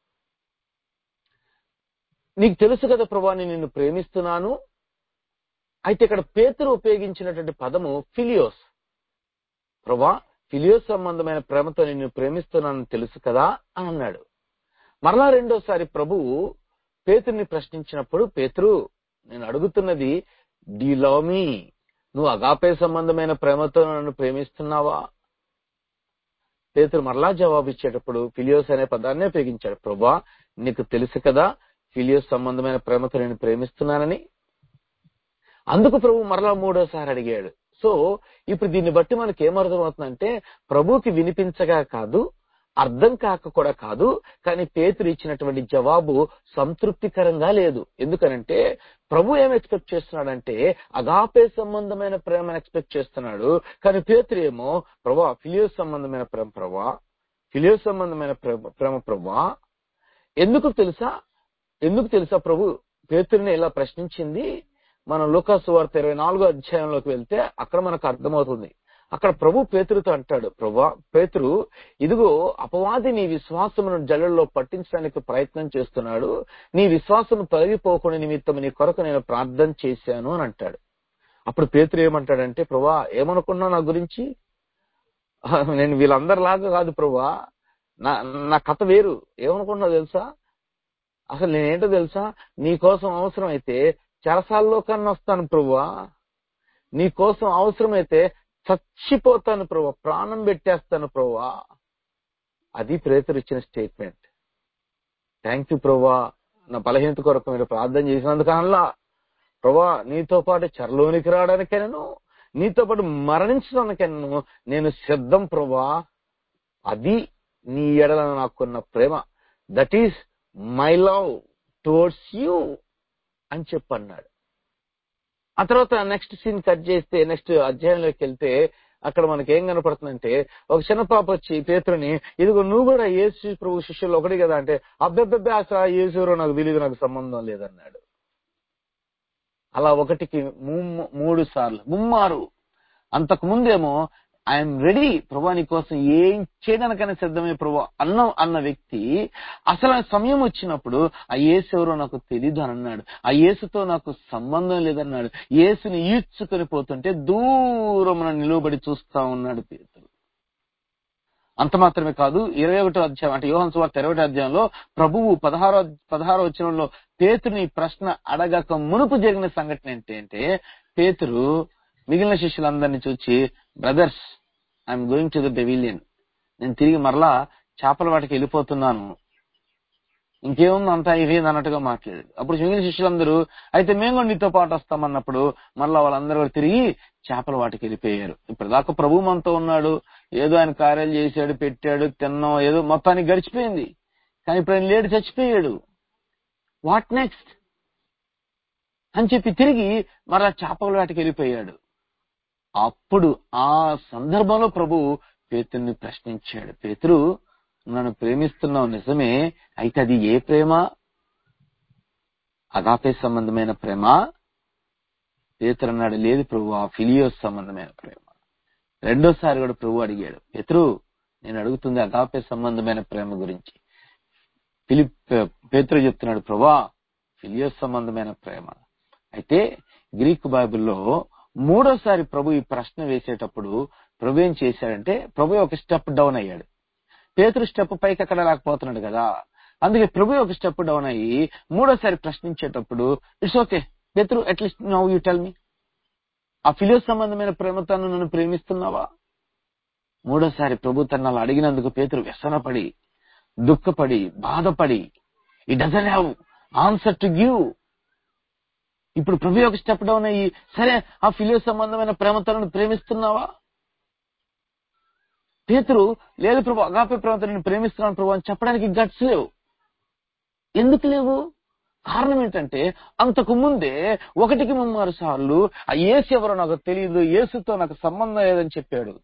నీకు తెలుసు కదా ప్రభా నేను నిన్ను ప్రేమిస్తున్నాను. అయితే ఇక్కడ పేతురు ఉపయోగించినటువంటి పదము ఫిలియోస్. ప్రభా ఫిలియోస్ సంబంధమైన ప్రేమతో నిన్ను ప్రేమిస్తున్నానని తెలుసు కదా అని అన్నాడు. మరలా రెండోసారి ప్రభువు పేతురుని ప్రశ్నించినప్పుడు, పేతురు నేను అడుగుతున్నది డు యు లవ్ మీ? నువ్వు అగాపే సంబంధమైన ప్రేమతో నన్ను ప్రేమిస్తున్నావా? పేతురు మరలా జవాబు ఇచ్చేటప్పుడు ఫిలియోస్ అనే పదాన్ని ఉపయోగించాడు. ప్రభా నీకు తెలుసు కదా ఫిలియోస్ సంబంధమైన ప్రేమతో నేను ప్రేమిస్తున్నానని. అందుకు ప్రభు మరలా మూడోసారి అడిగాడు. సో ఇప్పుడు దీన్ని బట్టి మనకి ఏమర్థమవుతుందంటే, ప్రభుకి వినిపించగా కాదు, అర్థం కాక కూడా కాదు, కానీ పేతురు ఇచ్చినటువంటి జవాబు సంతృప్తికరంగా లేదు. ఎందుకనంటే ప్రభు ఏం ఎక్స్పెక్ట్ చేస్తున్నాడంటే అగాపే సంబంధమైన ప్రేమను ఎక్స్పెక్ట్ చేస్తున్నాడు. కానీ పేతురు ఏమో ప్రభా ఫిలియో సంబంధమైన ప్రేమ ప్రభా ఫిలియో సంబంధమైన ప్రేమ ప్రేమ ప్రభా ఎందుకు తెలుసా ఎందుకు తెలుసా ప్రభు పేతురుని ఇలా ప్రశ్నించింది. మనం లూకాసు వార్త ఇరవై నాలుగో అధ్యాయంలోకి వెళ్తే అక్కడ మనకు అర్థమవుతుంది. అక్కడ ప్రభు పేతురుతో అంటాడు, ప్రభా పేతురు ఇదిగో అపవాది నీ విశ్వాసమును జల్లెల్లో పట్టించడానికి ప్రయత్నం చేస్తున్నాడు, నీ విశ్వాసము తొలగిపోకుండా నిమిత్తం నీ కొరకు నేను ప్రార్థన చేశాను అని అంటాడు. అప్పుడు పేతురు ఏమంటాడంటే, ప్రభా ఏమనుకున్నావు నా గురించి? నేను వీళ్ళందరిలాగా కాదు ప్రభా, నా నా కథ వేరు. ఏమనుకున్నావు తెలుసా? అసలు నేనేంటో తెలుసా? నీ కోసం అవసరం అయితే చెరసాల్లో కన్నా వస్తాను ప్రభువా, నీ కోసం అవసరమైతే చచ్చిపోతాను ప్రభువా, ప్రాణం పెట్టేస్తాను ప్రభువా. అది పేతురు ఇచ్చిన స్టేట్మెంట్. థ్యాంక్ యూ ప్రభువా, నా బలహీనత కొరకు మీరు ప్రార్థన చేసినందుకు అనలా ప్రభువా, నీతో పాటు చెరలోనికి రావడానికైనాను నీతో పాటు మరణించడానికైనాను నేను సిద్ధం ప్రభువా. అది నీ ఎడల నాకున్న ప్రేమ. That is my love towards you అని చెప్పన్నాడు. ఆ తర్వాత నెక్స్ట్ సీన్ కట్ చేస్తే నెక్స్ట్ అధ్యాయంలోకి వెళ్తే అక్కడ మనకి ఏం కనపడుతుందంటే ఒక చిన్న పాప వచ్చి పేతురుని, ఇదిగో నువ్వు కూడా యేసు ప్రభు శిష్యులు ఒకటి కదా అంటే, అబ్బెబ్బెబ్బే అసలు యేసు ఎవరో నాకు తెలియదు, నాకు సంబంధం లేదన్నాడు. అలా ఒకటికి మూడు సార్లు ముమ్మారు. అంతకు ముందేమో ఐఎమ్ రెడీ ప్రభా, నీ కోసం ఏం చేయడానికైనా సిద్ధమే ప్రభా అన్న అన్న వ్యక్తి అసలు సమయం వచ్చినప్పుడు ఆ యేసు ఎవరో నాకు తెలీదు అని అన్నాడు. ఆ యేసుతో నాకు సంబంధం లేదన్నాడు. యేసుని ఈడ్చుకొని పోతుంటే దూరమున నిలువబడి చూస్తా ఉన్నాడు పేతురు. అంత మాత్రమే కాదు, ఇరవై ఒకటో అధ్యాయం అంటే యోహాను సువార్త ఇరవై ఒకటో అధ్యాయంలో ప్రభువు పదహారో పదహారో వచనంలో పేతురుని ప్రశ్న అడగక మునుపు జరిగిన సంఘటన ఏంటంటే, పేతురు మిగిలిన శిష్యులందరినీ చూచి, brothers I'm going to the pavilion, నేను తిరిగి మరలా చేపల వాటికి వెళ్ళిపోతున్నాను, ఇంకేముంది అంతా ఇవేది అన్నట్టుగా మాట్లాడాడు. అప్పుడు మిగిలిన శిష్యులందరూ అయితే మేము కూడా నీతో పాటు వస్తామన్నప్పుడు మరలా వాళ్ళందరూ కూడా తిరిగి చేపల వాటికి వెళ్ళిపోయారు. ఇప్పుడు దాకా ప్రభు మనతో ఉన్నాడు, ఏదో ఆయన కార్యాలు చేశాడు, పెట్టాడు, తిన్నాం, ఏదో మొత్తానికి గడిచిపోయింది. కానీ ఇప్పుడు ఆయన లేడు, చచ్చిపోయాడు. వాట్ నెక్స్ట్ అని చెప్పి తిరిగి మరలా చేపల వాటికి వెళ్ళిపోయాడు. అప్పుడు ఆ సందర్భంలో ప్రభు పేతురుని ప్రశ్నించాడు, పేతురు నన్ను ప్రేమిస్తున్నావు నిజమే, అయితే అది ఏ ప్రేమ? అగాపే సంబంధమైన ప్రేమ? పేతురు అన్నాడు, లేదు ప్రభు, ఆ ఫిలియోస్ సంబంధమైన ప్రేమ. రెండోసారి కూడా ప్రభు అడిగాడు, పేతురు నేను అడుగుతుంది అగాపే సంబంధమైన ప్రేమ గురించి. ఫిలిప్ పేతురు చెప్తున్నాడు, ప్రభువా ఫిలియోస్ సంబంధమైన ప్రేమ. అయితే గ్రీక్ బైబిల్లో మూడోసారి ప్రభు ఈ ప్రశ్న వేసేటప్పుడు ప్రభు ఏం చేశాడంటే, ప్రభు ఒక స్టెప్ డౌన్ అయ్యాడు. పేతురు స్టెప్ పైకి అక్కడ లేకపోతున్నాడు కదా, అందుకే ప్రభు ఒక స్టెప్ డౌన్ అయ్యి మూడోసారి ప్రశ్నించేటప్పుడు, ఇట్స్ ఓకే పేతురు, at least now you tell me, ఆ ఫిలియోస్ సంబంధమైన ప్రేమతో నన్ను ప్రేమిస్తున్నావా? మూడోసారి ప్రభు తనను అడిగినందుకు పేతురు వ్యసనపడి, దుఃఖపడి, బాధపడి, ఈ doesn't have answer to give. ఇప్పుడు ప్రభు ఒక స్టెప్ డౌన్ అయ్యి, సరే ఆ ఫిలియోస్ సంబంధమైన ప్రేమతో నన్ను ప్రేమిస్తున్నావా? పేతురు లేదు ప్రభు, అగాపే ప్రేమతో నేను ప్రేమిస్తున్నాను ప్రభు అని చెప్పడానికి గట్స్ లేవు. ఎందుకు లేవు? కారణం ఏంటంటే అంతకు ముందే ఒకటికి ముమ్మారు సార్లు ఆ యేసు ఎవరో నాకు తెలియదు, యేసుతో నాకు సంబంధం లేదని చెప్పాడు.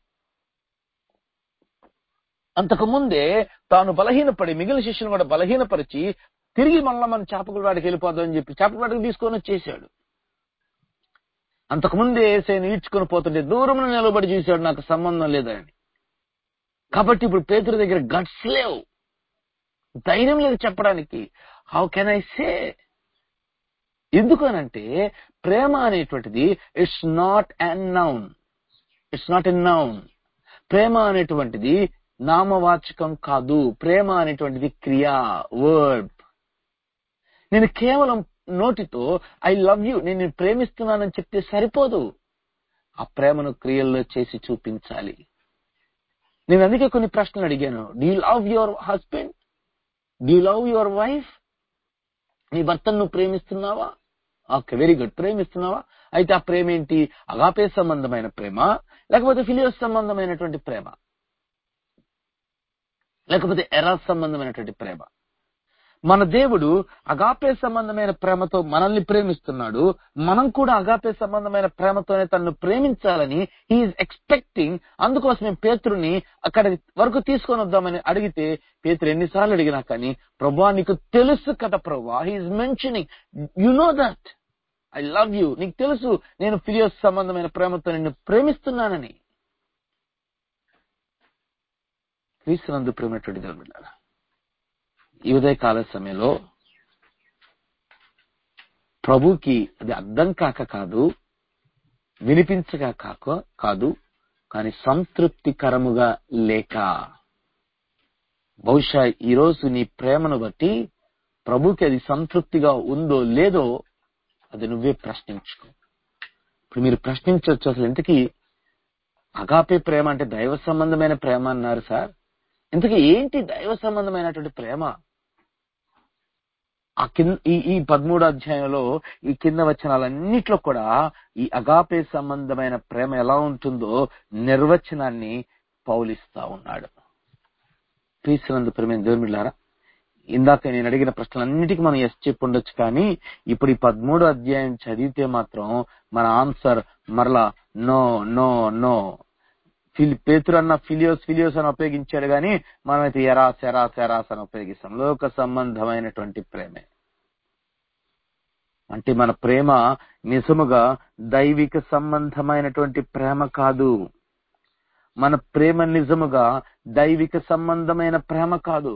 అంతకు ముందే తాను బలహీనపడి మిగిలిన శిష్యులను కూడా బలహీనపరిచి తిరిగి మళ్ళా మన చేపల వాడికి వెళ్ళిపోదామని చెప్పి చేపల వాడికి తీసుకొని వచ్చేసాడు. అంతకుముందే యేసుని ఈడ్చుకొని పోతుంటే దూరంలో నిలబడి చూశాడు, నాకు సంబంధం లేదని. కాబట్టి ఇప్పుడు పేతురు దగ్గర గట్స్ లేవు, ధైర్యం లేదు చెప్పడానికి. How can I say? ఎందుకనంటే ప్రేమ అనేటువంటిది it's not an noun, it's not an noun. ప్రేమ అనేటువంటిది నామవాచకం కాదు. ప్రేమ అనేటువంటిది క్రియా, వర్బ్. నేను కేవలం నోటితో ఐ లవ్ యూ, నేను నిన్ను ప్రేమిస్తున్నానని చెప్తే సరిపోదు, ఆ ప్రేమను క్రియల్లో చేసి చూపించాలి. నేను అందుకే కొన్ని ప్రశ్నలు అడిగాను. Do you love your husband? Do you love your wife? నీ భర్తను నువ్వు ప్రేమిస్తున్నావా? ఓకే, వెరీ గుడ్, ప్రేమిస్తున్నావా? అయితే ఆ ప్రేమ ఏంటి? అగాపే సంబంధమైన ప్రేమ, లేకపోతే ఫిలియోస్ సంబంధమైనటువంటి ప్రేమ? లేకపోతే ఎరాస్ సంబంధమైనటువంటి ప్రేమ. మన దేవుడు అగాపే సంబంధమైన ప్రేమతో మనల్ని ప్రేమిస్తున్నాడు. మనం కూడా అగాపే సంబంధమైన ప్రేమతోనే తనను ప్రేమించాలని హీఈస్ ఎక్స్పెక్టింగ్. అందుకోసమే పేతురుని అక్కడ వరకు తీసుకొని వద్దామని అడిగితే పేతురు ఎన్నిసార్లు అడిగినా కానీ, ప్రభువా నీకు తెలుసు కదా ప్రభువా, he is mentioning you know that I love you, నీకు తెలుసు నేను ఫిలియోస్ సంబంధమైన ప్రేమతో నిన్ను ప్రేమిస్తున్నానని. క్రీస్తునందు ప్రేమటువంటి దేవుని బిడ్డలారా, ఈ ఉదయకాల సమయంలో ప్రభుకి అది అర్థం కాక కాదు, వినిపించగా కాక కాదు, కానీ సంతృప్తికరముగా లేక, బహుశా ఈరోజు నీ ప్రేమను బట్టి ప్రభుకి అది సంతృప్తిగా ఉందో లేదో అది నువ్వే ప్రశ్నించుకో. ఇప్పుడు మీరు ప్రశ్నించవచ్చు, అసలు ఇంతకీ అగాపే ప్రేమ అంటే దైవ సంబంధమైన ప్రేమ అన్నారు సార్, ఇంతకీ ఏంటి దైవ సంబంధమైనటువంటి ప్రేమ? ఆ కింద ఈ ఈ పదమూడో అధ్యాయంలో ఈ కింద వచనాలన్నిట్లో కూడా ఈ అగాపే సంబంధమైన ప్రేమ ఎలా ఉంటుందో నిర్వచనాన్ని పౌలిస్తా ఉన్నాడు. క్రీస్తునందు ప్రేమైన దేవుని బిడ్డలారా, ఇందాక నేను అడిగిన ప్రశ్నలన్నిటికీ మనం ఎస్ చెప్పి ఉండొచ్చు, కానీ ఇప్పుడు ఈ పదమూడో అధ్యాయం చదివితే మాత్రం మన ఆన్సర్ మరలా నో నో నో. ఫిలి పేతురు అన్న ఫిలియోస్ ఫిలియోస్ అని ఉపయోగించాడు, కానీ మనమైతే ఎరాస్ ఎరాస్ ఎరాస్ అని ఉపయోగిస్తాం. లోక సంబంధమైనటువంటి ప్రేమే. అంటే మన ప్రేమ నిజముగా దైవిక సంబంధమైనటువంటి ప్రేమ కాదు. మన ప్రేమ నిజముగా దైవిక సంబంధమైన ప్రేమ కాదు.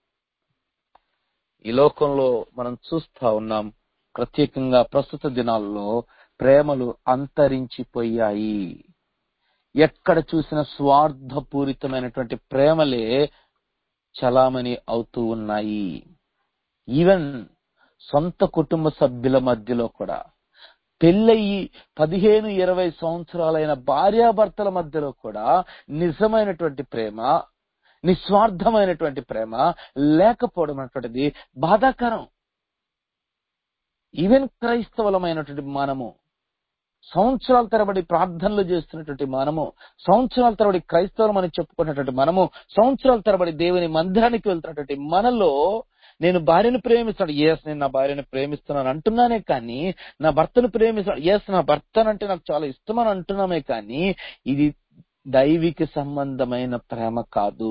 ఈ లోకంలో మనం చూస్తా ఉన్నాం, ప్రత్యేకంగా ప్రస్తుత దినాల్లో ప్రేమలు అంతరించిపోయాయి. ఎక్కడ చూసిన స్వార్థపూరితమైనటువంటి ప్రేమలే చలామణి అవుతూ ఉన్నాయి. ఈవెన్ సొంత కుటుంబ సభ్యుల మధ్యలో కూడా, పెళ్ళయి పదిహేను ఇరవై సంవత్సరాలైన భార్యాభర్తల మధ్యలో కూడా నిజమైనటువంటి ప్రేమ, నిస్వార్థమైనటువంటి ప్రేమ లేకపోవడం అనేటువంటిది బాధాకరం. ఈవెన్ క్రైస్తవులమైనటువంటి మనము, సంవత్సరాల తరబడి ప్రార్థనలు చేస్తున్నటువంటి మనము, సంవత్సరాల తరబడి క్రైస్తవులం అని చెప్పుకున్నటువంటి మనము, సంవత్సరాల తరబడి దేవుని మందిరానికి వెళ్తున్నటువంటి మనలో నేను భార్యను ప్రేమిస్తాను, ఎస్ నేను నా భార్యను ప్రేమిస్తున్నాను అంటున్నానే కానీ, నా భర్తను ప్రేమిస్తాను, ఎస్ నా భర్తనంటే నాకు చాలా ఇష్టం అని అంటున్నామే కానీ, ఇది దైవిక సంబంధమైన ప్రేమ కాదు.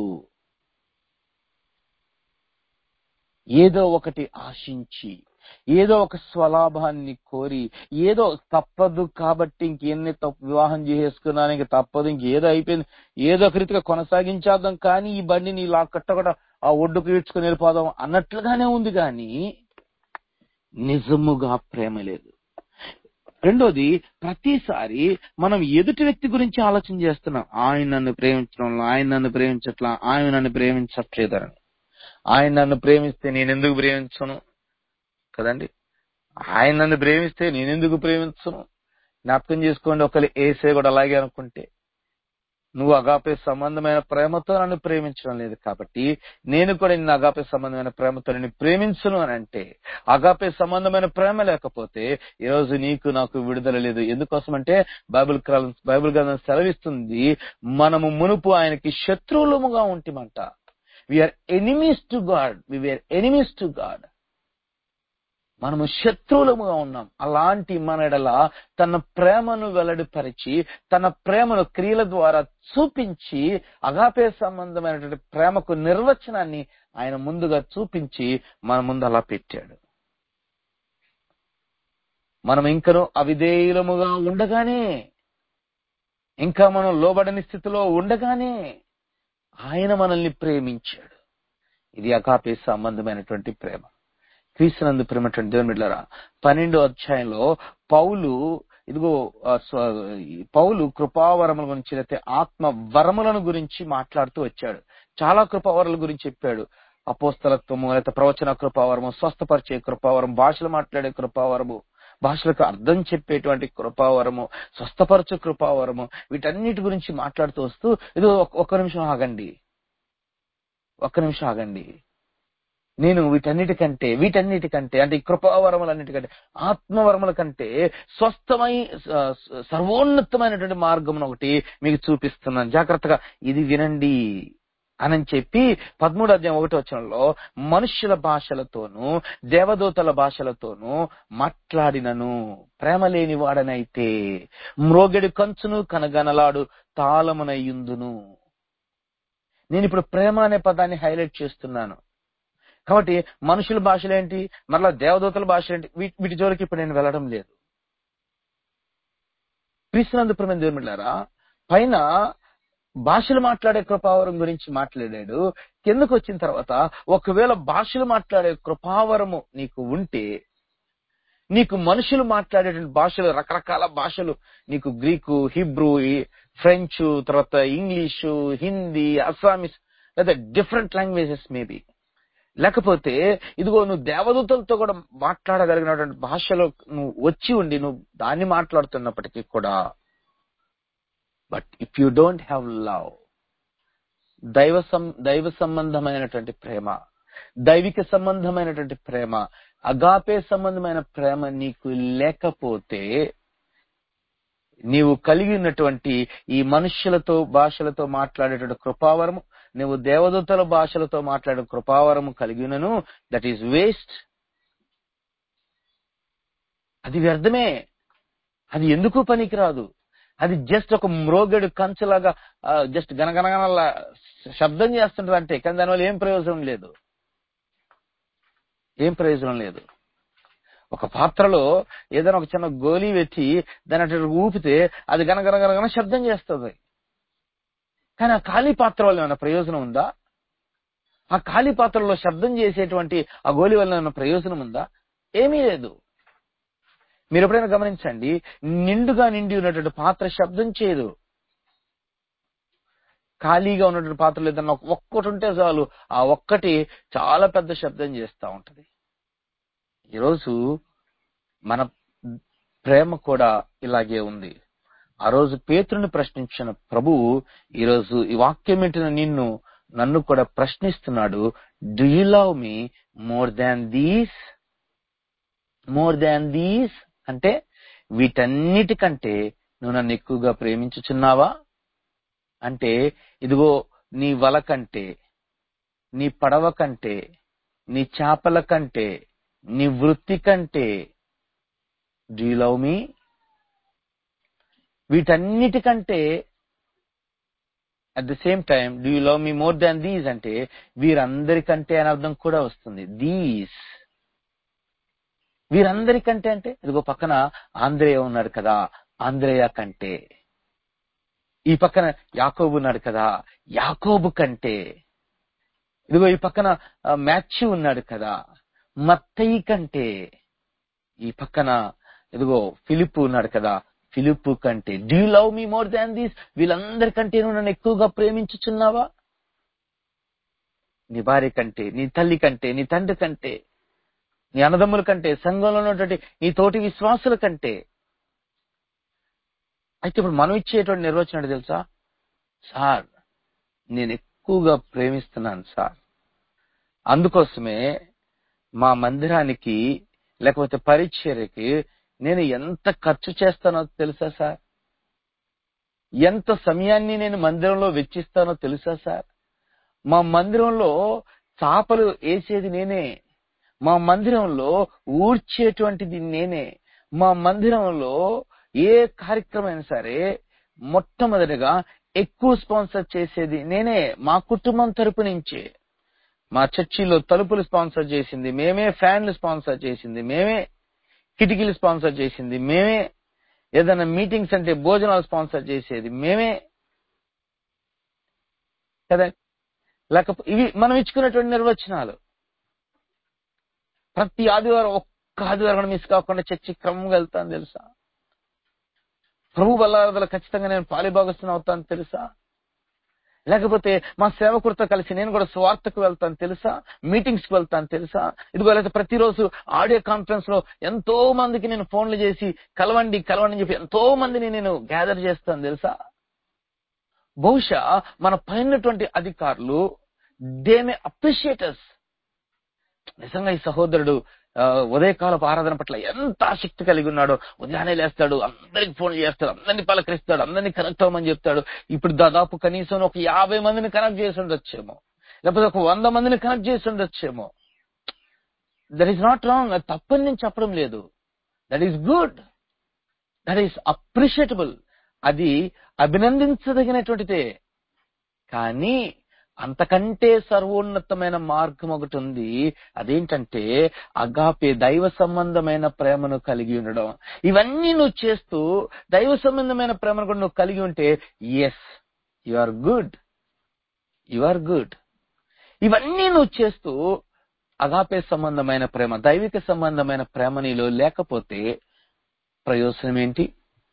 ఏదో ఒకటి ఆశించి, ఏదో ఒక స్వలాభాన్ని కోరి, ఏదో తప్పదు కాబట్టి ఇంకెన్ని తప్పు వివాహం చేసుకున్నాను, ఇంక తప్పదు, ఇంకేదో అయిపోయింది, ఏదో ఒక రీతిగా కొనసాగించేద్దాం, కానీ ఈ బండిని ఇలా కట్టకట ఆ ఒడ్డుకు ఈడ్చుకుని వెళ్ళిపోదాం అన్నట్లుగానే ఉంది, కానీ నిజముగా ప్రేమ లేదు. రెండోది, ప్రతిసారి మనం ఎదుటి వ్యక్తి గురించి ఆలోచన చేస్తున్నాం. ఆయన నన్ను ప్రేమించడం, ఆయన నన్ను ప్రేమించట్లా, ఆయన నన్ను ప్రేమించట్లేదని. ఆయన నన్ను ప్రేమిస్తే నేనెందుకు ప్రేమించను కదండి, ఆయన నన్ను ప్రేమిస్తే నేనెందుకు ప్రేమించను. జ్ఞాపకం చేసుకోండి, ఒకళ్ళు ఏసే కూడా అలాగే అనుకుంటే, నువ్వు అగాపే సంబంధమైన ప్రేమతో నన్ను ప్రేమించడం లేదు కాబట్టి నేను కూడా నిన్ను అగాపే సంబంధమైన ప్రేమతో నిన్ను ప్రేమించను అని అంటే, అగాపే సంబంధమైన ప్రేమ లేకపోతే ఈరోజు నీకు నాకు విడుదల లేదు. ఎందుకోసం అంటే బైబిల్ బైబిల్ గ్రంథం సెలవిస్తుంది, మనము మునుపు ఆయనకి శత్రువులముగా ఉంటిమంట. We are enemies to God, we are enemies to God. మనము శత్రువులముగా ఉన్నాం. అలాంటి మన ఎడల తన ప్రేమను వెల్లడిపరిచి, తన ప్రేమను క్రియల ద్వారా చూపించి, అగాపే సంబంధమైనటువంటి ప్రేమకు నిర్వచనాన్ని ఆయన ముందుగా చూపించి మన ముందు అలా పెట్టాడు. మనం ఇంకనూ అవిధేయులముగా ఉండగానే, ఇంకా మనం లోబడని స్థితిలో ఉండగానే ఆయన మనల్ని ప్రేమించాడు. ఇది అగాపే సంబంధమైనటువంటి ప్రేమ. క్రీస్తునందు ప్రేమటువంటి దేవుని బిడ్డలారా, పన్నెండో అధ్యాయంలో పౌలు ఇదిగో పౌలు కృపావరముల గురించి, లేకపోతే ఆత్మ వరములను గురించి మాట్లాడుతూ వచ్చాడు. చాలా కృపావరముల గురించి చెప్పాడు. అపోస్తలత్వము, లేకపోతే ప్రవచన కృపావరము, స్వస్థపరిచే కృపావరం, భాషలు మాట్లాడే కృపావరము, భాషలకు అర్థం చెప్పేటువంటి కృపావరము, స్వస్థపరచు కృపావరము, వీటన్నిటి గురించి మాట్లాడుతూ వస్తూ, ఇది ఒక్క నిమిషం ఆగండి ఒక్క నిమిషం ఆగండి నేను వీటన్నిటికంటే వీటన్నిటికంటే అంటే ఈ కృపావరములన్నిటికంటే, ఆత్మవరముల కంటే స్వస్థమై సర్వోన్నతమైనటువంటి మార్గం ఒకటి మీకు చూపిస్తున్నాను, జాగ్రత్తగా ఇది వినండి. అని చెప్పి పదమూడు అధ్యాయం ఒకటి వచనంలో మనుష్యుల భాషలతోనూ దేవదూతల భాషలతోనూ మాట్లాడినను ప్రేమ లేని వాడనైతే మ్రోగెడు కంచును కనగనలాడు తాళమునయుందును. నేను ఇప్పుడు ప్రేమ అనే పదాన్ని హైలైట్ చేస్తున్నాను. కాబట్టి మనుషుల భాషలేంటి, మరలా దేవదూతల భాషలేంటి, వీటి జోలికి ఇప్పుడు నేను వెళ్ళడం లేదు. క్రీస్తునందు ప్రియమైన దేవుని బిడ్డలారా, పైన భాషలు మాట్లాడే కృపావరం గురించి మాట్లాడాడు. కిందకు వచ్చిన తర్వాత ఒకవేళ భాషలు మాట్లాడే కృపావరము నీకు ఉంటే, నీకు మనుషులు మాట్లాడేటువంటి భాషలు, రకరకాల భాషలు, నీకు గ్రీకు, హిబ్రూ, ఫ్రెంచ్, తర్వాత ఇంగ్లీషు, హిందీ, అస్సామీస్, లేదా డిఫరెంట్ లాంగ్వేజెస్ మేబీ, లేకపోతే ఇదిగో నువ్వు దేవదూతలతో కూడా మాట్లాడగలిగినటువంటి భాషలో నువ్వు వచ్చి ఉండి నువ్వు దాన్ని మాట్లాడుతున్నప్పటికీ కూడా, but if you don't have love, దైవ సం దైవ సంబంధమైనటువంటి ప్రేమ, దైవిక సంబంధమైనటువంటి ప్రేమ, అగాపే సంబంధమైన ప్రేమ నీకు లేకపోతే, నీవు కలిగి ఉన్నటువంటి ఈ మనుష్యులతో భాషలతో మాట్లాడేటువంటి కృపావరము, నువ్వు దేవదూతల భాషలతో మాట్లాడే కృపావరము కలిగినను, దట్ ఈస్ వేస్ట్. అది వ్యర్థమే, అది ఎందుకు పనికిరాదు. అది జస్ట్ ఒక మ్రోగెడు కంచులాగా జస్ట్ గనగనగనలా శబ్దం చేస్తుంటది అంటే, కానీ దానివల్ల ఏం ప్రయోజనం లేదు, ఏం ప్రయోజనం లేదు. ఒక పాత్రలో ఏదైనా ఒక చిన్న గోలీ పెట్టి దాని అటు ఊపితే అది గనగనగనగన శబ్దం చేస్తుంది, కానీ ఆ ఖాళీ పాత్ర వల్ల ఏమైనా ప్రయోజనం ఉందా? ఆ ఖాళీ పాత్రలో శబ్దం చేసేటువంటి ఆ గోలీ వల్ల ఏమైనా ప్రయోజనం ఉందా? ఏమీ లేదు. మీరు ఎప్పుడైనా గమనించండి, నిండుగా నిండి ఉన్నటువంటి పాత్ర శబ్దం చేయదు. ఖాళీగా ఉన్నటువంటి పాత్రలు ఏదన్నా ఒక్కటి ఉంటే చాలు, ఆ ఒక్కటి చాలా పెద్ద శబ్దం చేస్తూ ఉంటది. ఈరోజు మన ప్రేమ కూడా ఇలాగే ఉంది. ఆ రోజు పేతురుని ప్రశ్నించిన ప్రభువు ఈరోజు ఈ వాక్యం వింటున్న నిన్ను నన్ను కూడా ప్రశ్నిస్తున్నాడు. Do you love me more than these? More than these అంటే వీటన్నిటికంటే నువ్వు నన్ను ఎక్కువగా ప్రేమించుచున్నావా? అంటే ఇదిగో నీ వల కంటే, నీ పడవ కంటే, నీ చేపల కంటే, నీ వృత్తి కంటే, డూ యు లవ్ మీ? వీటన్నిటికంటే at the same time do you love me more than these అంటే వీరందరికంటే అని అర్థం కూడా వస్తుంది. దీస్ వీరందరికంటే అంటే ఇదిగో పక్కన ఆంద్రేయ ఉన్నాడు కదా, ఆంద్రేయ కంటే, ఈ పక్కన యాకోబు ఉన్నాడు కదా, యాకోబు కంటే, ఇదిగో ఈ పక్కన మాథ్యూ ఉన్నాడు కదా, మత్తయి కంటే, ఈ పక్కన ఇదిగో ఫిలిప్పు ఉన్నాడు కదా, ఫిలిప్పు కంటే. Do you love me more than these? వీళ్ళందరికంటే నువ్వు నన్ను ఎక్కువగా ప్రేమించుచున్నావా? నీ భార్య కంటే, నీ తల్లి కంటే, నీ తండ్రి కంటే, నీ అన్నదమ్ముల కంటే, సంఘంలో ఉన్నటువంటి నీ తోటి విశ్వాసుల కంటే. అయితే ఇప్పుడు మనం ఇచ్చేటువంటి నిర్వచనం తెలుసా? సార్ నేను ఎక్కువగా ప్రేమిస్తున్నాను సార్, అందుకోసమే మా మందిరానికి లేకపోతే పరిచర్యకి నేను ఎంత ఖర్చు చేస్తానో తెలుసా సార్, ఎంత సమయాన్ని నేను మందిరంలో వెచ్చిస్తానో తెలుసా సార్, మా మందిరంలో చాపలు వేసేది నేనే, మా మందిరంలో ఊడ్చేటువంటిది నేనే, మా మందిరంలో ఏ కార్యక్రమం అయినా సరే మొట్టమొదటిగా ఎక్కువ స్పాన్సర్ చేసేది నేనే, మా కుటుంబం తరపు నుంచే. మా చర్చిలో తలుపులు స్పాన్సర్ చేసింది మేమే, ఫ్యాన్లు స్పాన్సర్ చేసింది మేమే, కిటికీలు స్పాన్సర్ చేసింది మేమే, ఏదైనా మీటింగ్స్ అంటే భోజనాలు స్పాన్సర్ చేసేది మేమే కదా. లేకపోతే ఇవి మనం ఇచ్చుకున్నటువంటి నిర్వచనాలు. ప్రతి ఆదివారం ఒక్క ఆదివారం మిస్ కాకుండా చర్చి క్రమంగా వెళ్తాను తెలుసా, ప్రభు బల్లారదలో ఖచ్చితంగా నేను పాలిభాగస్తుని అవుతాను తెలుసా, లేకపోతే మా సేవకుడితో కలిసి నేను కూడా స్వార్థకు వెళ్తాను తెలుసా, మీటింగ్స్ కి వెళ్తాను తెలుసా, ఇదిగో లేకపోతే ప్రతిరోజు ఆడియో కాన్ఫరెన్స్ లో ఎంతో మందికి నేను ఫోన్లు చేసి కలవండి కలవండి అని చెప్పి ఎంతో మందిని నేను గ్యాదర్ చేస్తాను తెలుసా. బహుశా మన పైనటువంటి అధికారులు దే మే అప్రిషియేట్ us. నిజంగా ఈ సహోదరుడు ఉదయకాలపు ఆరాధన పట్ల ఎంత ఆసక్తి కలిగి ఉన్నాడో, ఉదయాన్నే లేస్తాడు, అందరికి ఫోన్ చేస్తాడు, అందరినీ పలకరిస్తాడు, అందరినీ కనెక్ట్ అవ్వమని చెప్తాడు. ఇప్పుడు దాదాపు కనీసం ఒక యాభై మందిని కనెక్ట్ చేసి ఉండొచ్చేమో, లేకపోతే ఒక వంద మందిని కనెక్ట్ చేసి ఉండొచ్చేమో. దట్ ఈస్ నాట్ రాంగ్, అది తప్పని నేను చెప్పడం లేదు. That is good, that is appreciable, అది అభినందించదగినటువంటిదే. కానీ అంతకంటే సర్వోన్నతమైన మార్గం ఒకటి ఉంది. అదేంటంటే అగాపే, దైవ సంబంధమైన ప్రేమను కలిగి ఉండడం. ఇవన్నీ నువ్వు చేస్తూ దైవ సంబంధమైన ప్రేమను కూడా నువ్వు కలిగి ఉంటే, yes, you are good, you are good. ఇవన్నీ నువ్వు చేస్తూ అగాపే సంబంధమైన ప్రేమ, దైవిక సంబంధమైన ప్రేమ నీలో లేకపోతే ప్రయోజనం ఏంటి?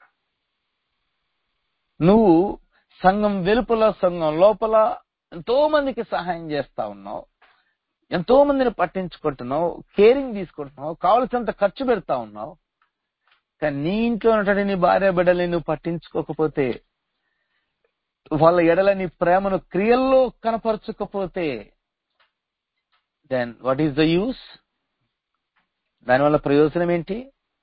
నువ్వు సంఘం వెలుపల, సంఘం లోపల ఎంతో మందికి సహాయం చేస్తా ఉన్నావు, ఎంతో మందిని పట్టించుకుంటున్నావు, కేరింగ్ తీసుకుంటున్నావు, కావలసినంత ఖర్చు పెడతా ఉన్నావు. కానీ నీ ఇంట్లో ఉన్నటువంటి నీ భార్య బిడ్డల్ని నువ్వు పట్టించుకోకపోతే, వాళ్ళ ఎడల నీ ప్రేమను క్రియల్లో కనపరచకపోతే, then what is the use? దానివల్ల ప్రయోజనం ఏంటి?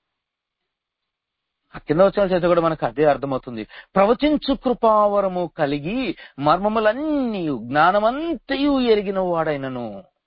ఆ కింద వచ్చిన చేత కూడా మనకు అదే అర్థమవుతుంది. ప్రవచించు కృపావరము కలిగి మర్మములన్నీ జ్ఞానమంతయు ఎరిగిన వాడైనను,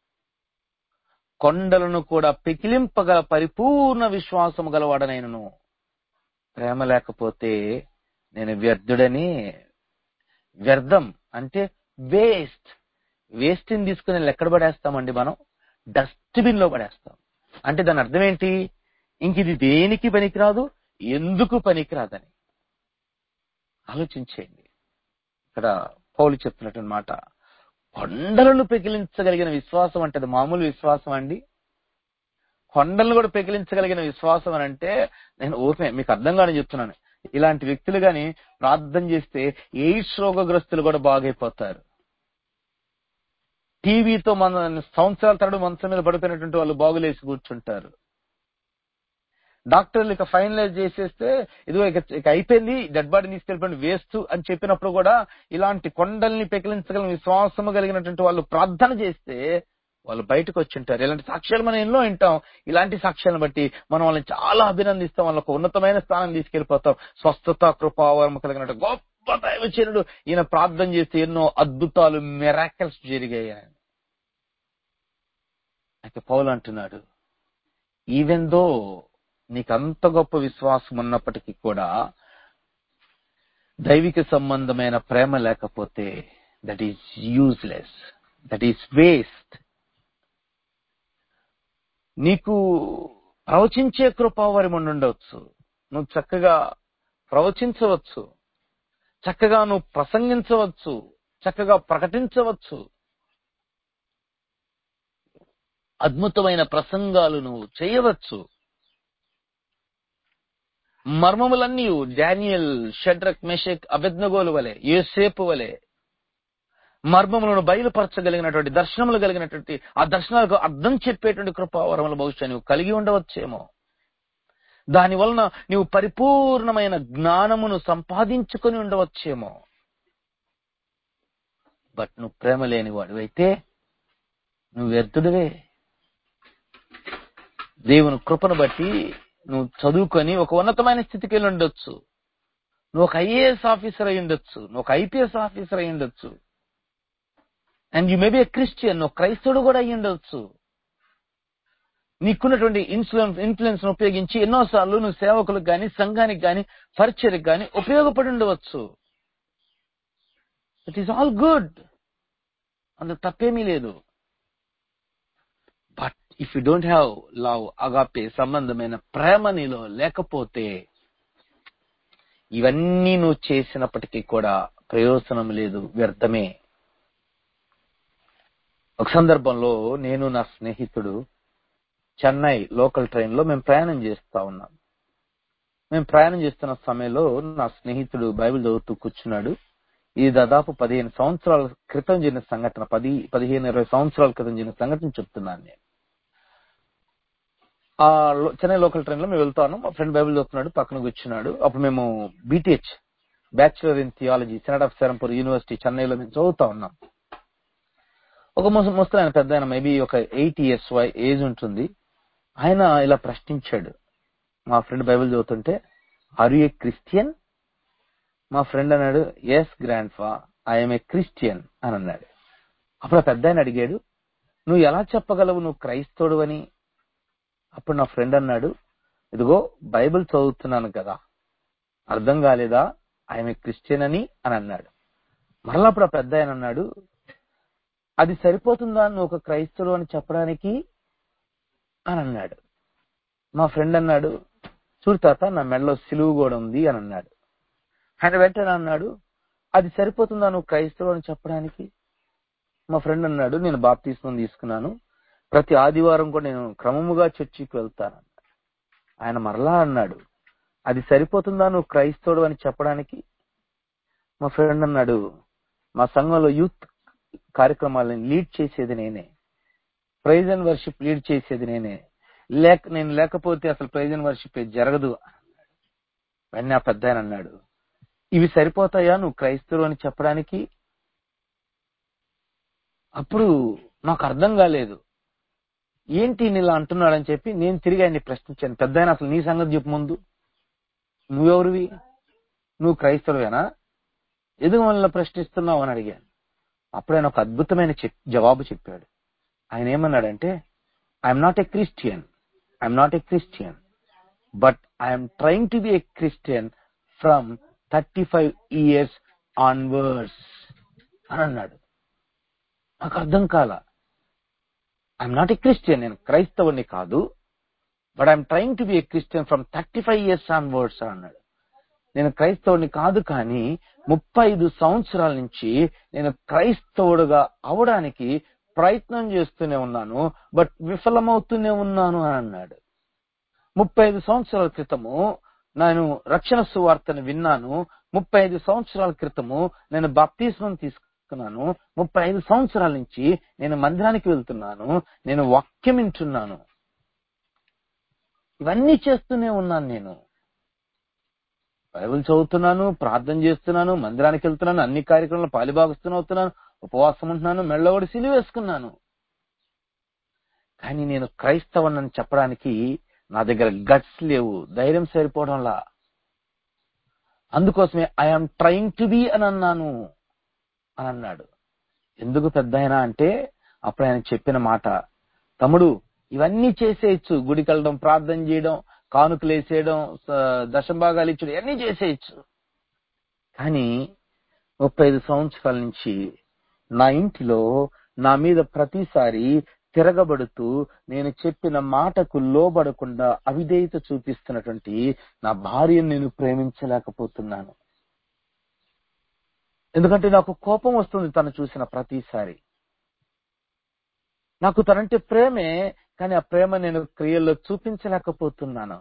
కొండలను కూడా పెకిలింపగల పరిపూర్ణ విశ్వాసము గలవాడనైనను, ప్రేమ లేకపోతే నేను వ్యర్థుడని. వ్యర్థం అంటే వేస్ట్. వేస్ట్ ని తీసుకుని ఎక్కడ పడేస్తామండి మనం? డస్ట్బిన్ లో పడేస్తాం. అంటే దాని అర్థం ఏంటి? ఇంక ఇది దేనికి పనికిరాదు, ఎందుకు పనికిరాదని ఆలోచించేయండి. ఇక్కడ పౌలు చెప్తున్నట్టు మాట, కొండలను పెకిలించగలిగిన విశ్వాసం అంటే అది మామూలు విశ్వాసం అండి? కొండలను కూడా పెకిలించగలిగిన విశ్వాసం అని అంటే, నేను ఓపెన్ మీకు అర్థం కాని చెప్తున్నాను, ఇలాంటి వ్యక్తులు గాని ప్రార్థన చేస్తే ఎయిడ్స్ రోగగ్రస్తులు కూడా బాగైపోతారు. టీవీతో మన సంవత్సరాల తరడు మంచం మీద పడిపోయినటువంటి వాళ్ళు బాగులేసి కూర్చుంటారు. డాక్టర్లు ఇక ఫైనలైజ్ చేసేస్తే ఇదిగో ఇక ఇక అయిపోయింది, డెడ్ బాడీని తీసుకెళ్ళిపోయింది, వేస్ట్ అని చెప్పినప్పుడు కూడా ఇలాంటి కొండల్ని పెకిలించగలిగిన విశ్వాసము కలిగినటువంటి వాళ్ళు ప్రార్థన చేస్తే వాళ్ళు బయటకు వచ్చి ఉంటారు. ఇలాంటి సాక్ష్యాలు మనం ఎన్నో వింటాం. ఇలాంటి సాక్ష్యాలను బట్టి మనం వాళ్ళని చాలా అభినందిస్తాం, వాళ్ళకు ఉన్నతమైన స్థానం తీసుకెళ్లిపోతాం. స్వస్థత కృపావరం కలిగినట్టు గొప్ప దైవజనుడు, ఈయన ప్రార్థన చేస్తే ఎన్నో అద్భుతాలు, మిరాకిల్స్ జరిగాయి. అయితే పౌలు అంటున్నాడు, ఈవెన్ దో నీకు అంత గొప్ప విశ్వాసం ఉన్నప్పటికీ కూడా దైవిక సంబంధమైన ప్రేమ లేకపోతే that is useless, that is waste. నీకు ప్రవచించే కృపావరం ఉండవచ్చు, నువ్వు చక్కగా ప్రవచించవచ్చు, చక్కగా నువ్వు ప్రసంగించవచ్చు, చక్కగా ప్రకటించవచ్చు, అద్భుతమైన ప్రసంగాలు నువ్వు చేయవచ్చు. మర్మములన్నీ డానియల్, షడ్రక్, మెషక్, అబెద్నెగోలు వలె, యోసేపు వలె మర్మములను బయలుపరచగలిగినటువంటి, దర్శనములు కలిగినటువంటి, ఆ దర్శనాలకు అర్థం చెప్పేటువంటి కృపావరములు బహుశా నువ్వు కలిగి ఉండవచ్చేమో. దాని వలన నువ్వు పరిపూర్ణమైన జ్ఞానమును సంపాదించుకొని ఉండవచ్చేమో. బట్ నువ్వు ప్రేమ లేని వాడివైతే నువ్వు వ్యర్థుడివే. దేవుని కృపను బట్టి నువ్వు చదువుకొని ఒక ఉన్నతమైన స్థితికి వెళ్ళి ఉండొచ్చు, నువ్వు ఒక ఐఏఎస్ ఆఫీసర్ అయి ఉండొచ్చు, నువ్వు ఒక ఐపీఎస్ ఆఫీసర్ అయి ఉండొచ్చు, and you may be a Christian, నువ్వు క్రైస్తవుడు కూడా అయి ఉండొచ్చు. నీకున్నటువంటి ఇన్ఫ్లుయెన్స్ ఇన్ఫ్లుయెన్స్ ను ఉపయోగించి ఎన్నోసార్లు నువ్వు సేవకులకు గాని, సంఘానికి గాని, పరిచర్యకు గాని ఉపయోగపడి ఉండవచ్చు. ఇట్ ఈస్ ఆల్ గుడ్, అందులో తప్పేమీ లేదు. But if you don't have love, అగాపే సంబంధమైన ప్రేమ నీలో లేకపోతే ఇవన్నీ నువ్వు చేసినప్పటికీ కూడా ప్రయోజనం లేదు, వ్యర్థమే. ఒక సందర్భంలో నేను నా స్నేహితుడు చెన్నై లోకల్ ట్రైన్ లో మేము ప్రయాణం చేస్తా ఉన్నాం. మేము ప్రయాణం చేస్తున్న సమయంలో నా స్నేహితుడు బైబిల్ చదువుతూ కూర్చున్నాడు. ఇది దాదాపు పదిహేను సంవత్సరాల క్రితం జరిగిన సంఘటన, పది పదిహేను ఇరవై సంవత్సరాల క్రితం జరిగిన సంఘటన చెప్తున్నాను నేను. ఆ చెన్నై లోకల్ ట్రైన్ లో మేము వెళ్తాను, మా ఫ్రెండ్ బైబిల్ చదువుతున్నాడు, పక్కన కూర్చున్నాడు. అప్పుడు మేము BTh, bachelor in theology, senate of Serampore university చెన్నైలో మేము చదువుతా ఉన్నాం. ఒక ముసలి ఆయన, పెద్ద ఆయన, మేబీ ఒక ఎయిట్ ఇయర్స్ ఏజ్ ఉంటుంది. ఆయన ఇలా ప్రశ్నించాడు. మా ఫ్రెండ్ బైబిల్ చదువుతుంటే, ఆర్ యు ఏ క్రిస్టియన్? మా ఫ్రెండ్ అన్నాడు, yes grandpa, I'm a Christian అని అన్నాడు. అప్పుడు ఆ పెద్ద ఆయన అడిగాడు, నువ్వు ఎలా చెప్పగలవు నువ్వు క్రైస్తవుడు అని? అప్పుడు నా ఫ్రెండ్ అన్నాడు, ఇదిగో బైబిల్ చదువుతున్నాను కదా, అర్థం కాలేదా ఐఎమ్ ఏ క్రిస్టియన్ అని అని అన్నాడు. మరలా అప్పుడు ఆ పెద్ద ఆయన అన్నాడు, అది సరిపోతుందా నువ్వు ఒక క్రైస్తవుడు అని చెప్పడానికి అని అన్నాడు. మా ఫ్రెండ్ అన్నాడు, చూడు తాత, నా మెడలో సిలువు కూడా ఉంది అని అన్నాడు. ఆయన వెంటనే అన్నాడు, అది సరిపోతుందా నువ్వు క్రైస్తవుడు అని చెప్పడానికి? మా ఫ్రెండ్ అన్నాడు, నేను బాప్తిస్మం తీసుకున్నాను, ప్రతి ఆదివారం కూడా నేను క్రమముగా చర్చికి వెళ్తాను. ఆయన మరలా అన్నాడు, అది సరిపోతుందా నువ్వు క్రైస్తవుడు అని చెప్పడానికి? మా ఫ్రెండ్ అన్నాడు, మా సంఘంలో యూత్ కార్యక్రమాలను లీడ్ చేసేది నేనే, ప్రైజ్ అండ్ వర్షిప్ లీడ్ చేసేది నేనే, లేక నేను లేకపోతే అసలు ప్రైజ్ అండ్ వర్షిప్ జరగదు. వెంటనే ఆ పెద్ద ఆయన అన్నాడు, ఇవి సరిపోతాయా నువ్వు క్రైస్తవుడు అని చెప్పడానికి? అప్పుడు నాకు అర్థం కాలేదు, ఏంటి ఇలా అంటున్నాడని చెప్పి నేను తిరిగి ఆయన్ని ప్రశ్నించాను. పెద్ద ఆయన, అసలు నీ సంగతి చెప్పు ముందు, నువ్వెవరివి, నువ్వు క్రైస్తవువేనా, ఎందుకు మనల్ని ప్రశ్నిస్తున్నావు అని అడిగాను. అప్పుడు ఆయన ఒక అద్భుతమైన జవాబు చెప్పాడు. ఆయన ఏమన్నాడంటే, I'm not a Christian, I'm not a Christian, but I'm trying to be a Christian from thirty five years onwards అని అన్నాడు. నాకు అర్థం కాల. ఐఎమ్ నాట్ ఏ క్రిస్టియన్, నేను క్రైస్తవుని కాదు, but I'm trying to be a Christian from thirty five years onwards అని అన్నాడు. నేను క్రైస్తవుని కాదు, కానీ ముప్పై ఐదు సంవత్సరాల నుంచి నేను క్రైస్తవుడుగా అవడానికి ప్రయత్నం చేస్తూనే ఉన్నాను, బట్ విఫలమవుతూనే ఉన్నాను అని అన్నాడు. ముప్పై ఐదు సంవత్సరాల క్రితము నేను రక్షణ సువార్తను విన్నాను, ముప్పై ఐదు సంవత్సరాల క్రితము నేను బాప్తిస్మం తీసుకున్నాను, ముప్పై ఐదు సంవత్సరాల నుంచి నేను మందిరానికి వెళ్తున్నాను, నేను వాక్యం వింటున్నాను, ఇవన్నీ చేస్తూనే ఉన్నాను, నేను బైబిల్ చదువుతున్నాను, ప్రార్థన చేస్తున్నాను, మందిరానికి వెళ్తున్నాను, అన్ని కార్యక్రమాల్లో పాలిభాగస్తున్న అవుతున్నాను, ఉపవాసం ఉంటున్నాను, మెళ్ళ కూడా సిలువ వేసుకున్నాను, కానీ నేను క్రైస్తవుని చెప్పడానికి నా దగ్గర గట్స్ లేవు, ధైర్యం సరిపోవడంలా. అందుకోసమే ఐఎమ్ ట్రైంగ్ టు బి అని అన్నాను అని అన్నాడు. ఎందుకు పెద్ద ఆయన అంటే, అప్పుడు ఆయన చెప్పిన మాట, తమ్ముడు ఇవన్నీ చేసేయచ్చు, గుడికి వెళ్ళడం, ప్రార్థన చేయడం, కానుకలు వేసేయడం, దశభాగాలు ఇచ్చడం, ఇవన్నీ చేసేయచ్చు, కానీ ముప్పై ఐదు సంవత్సరాల నుంచి నా ఇంటిలో నా మీద ప్రతిసారి తిరగబడుతూ నేను చెప్పిన మాటకు లోబడకుండా అవిధేయత చూపిస్తున్నటువంటి నా భార్యను నేను ప్రేమించలేకపోతున్నాను. ఎందుకంటే నాకు కోపం వస్తుంది తను చూసిన ప్రతిసారి. నాకు తనంటే ప్రేమే, కానీ ఆ ప్రేమ నేను క్రియల్లో చూపించలేకపోతున్నాను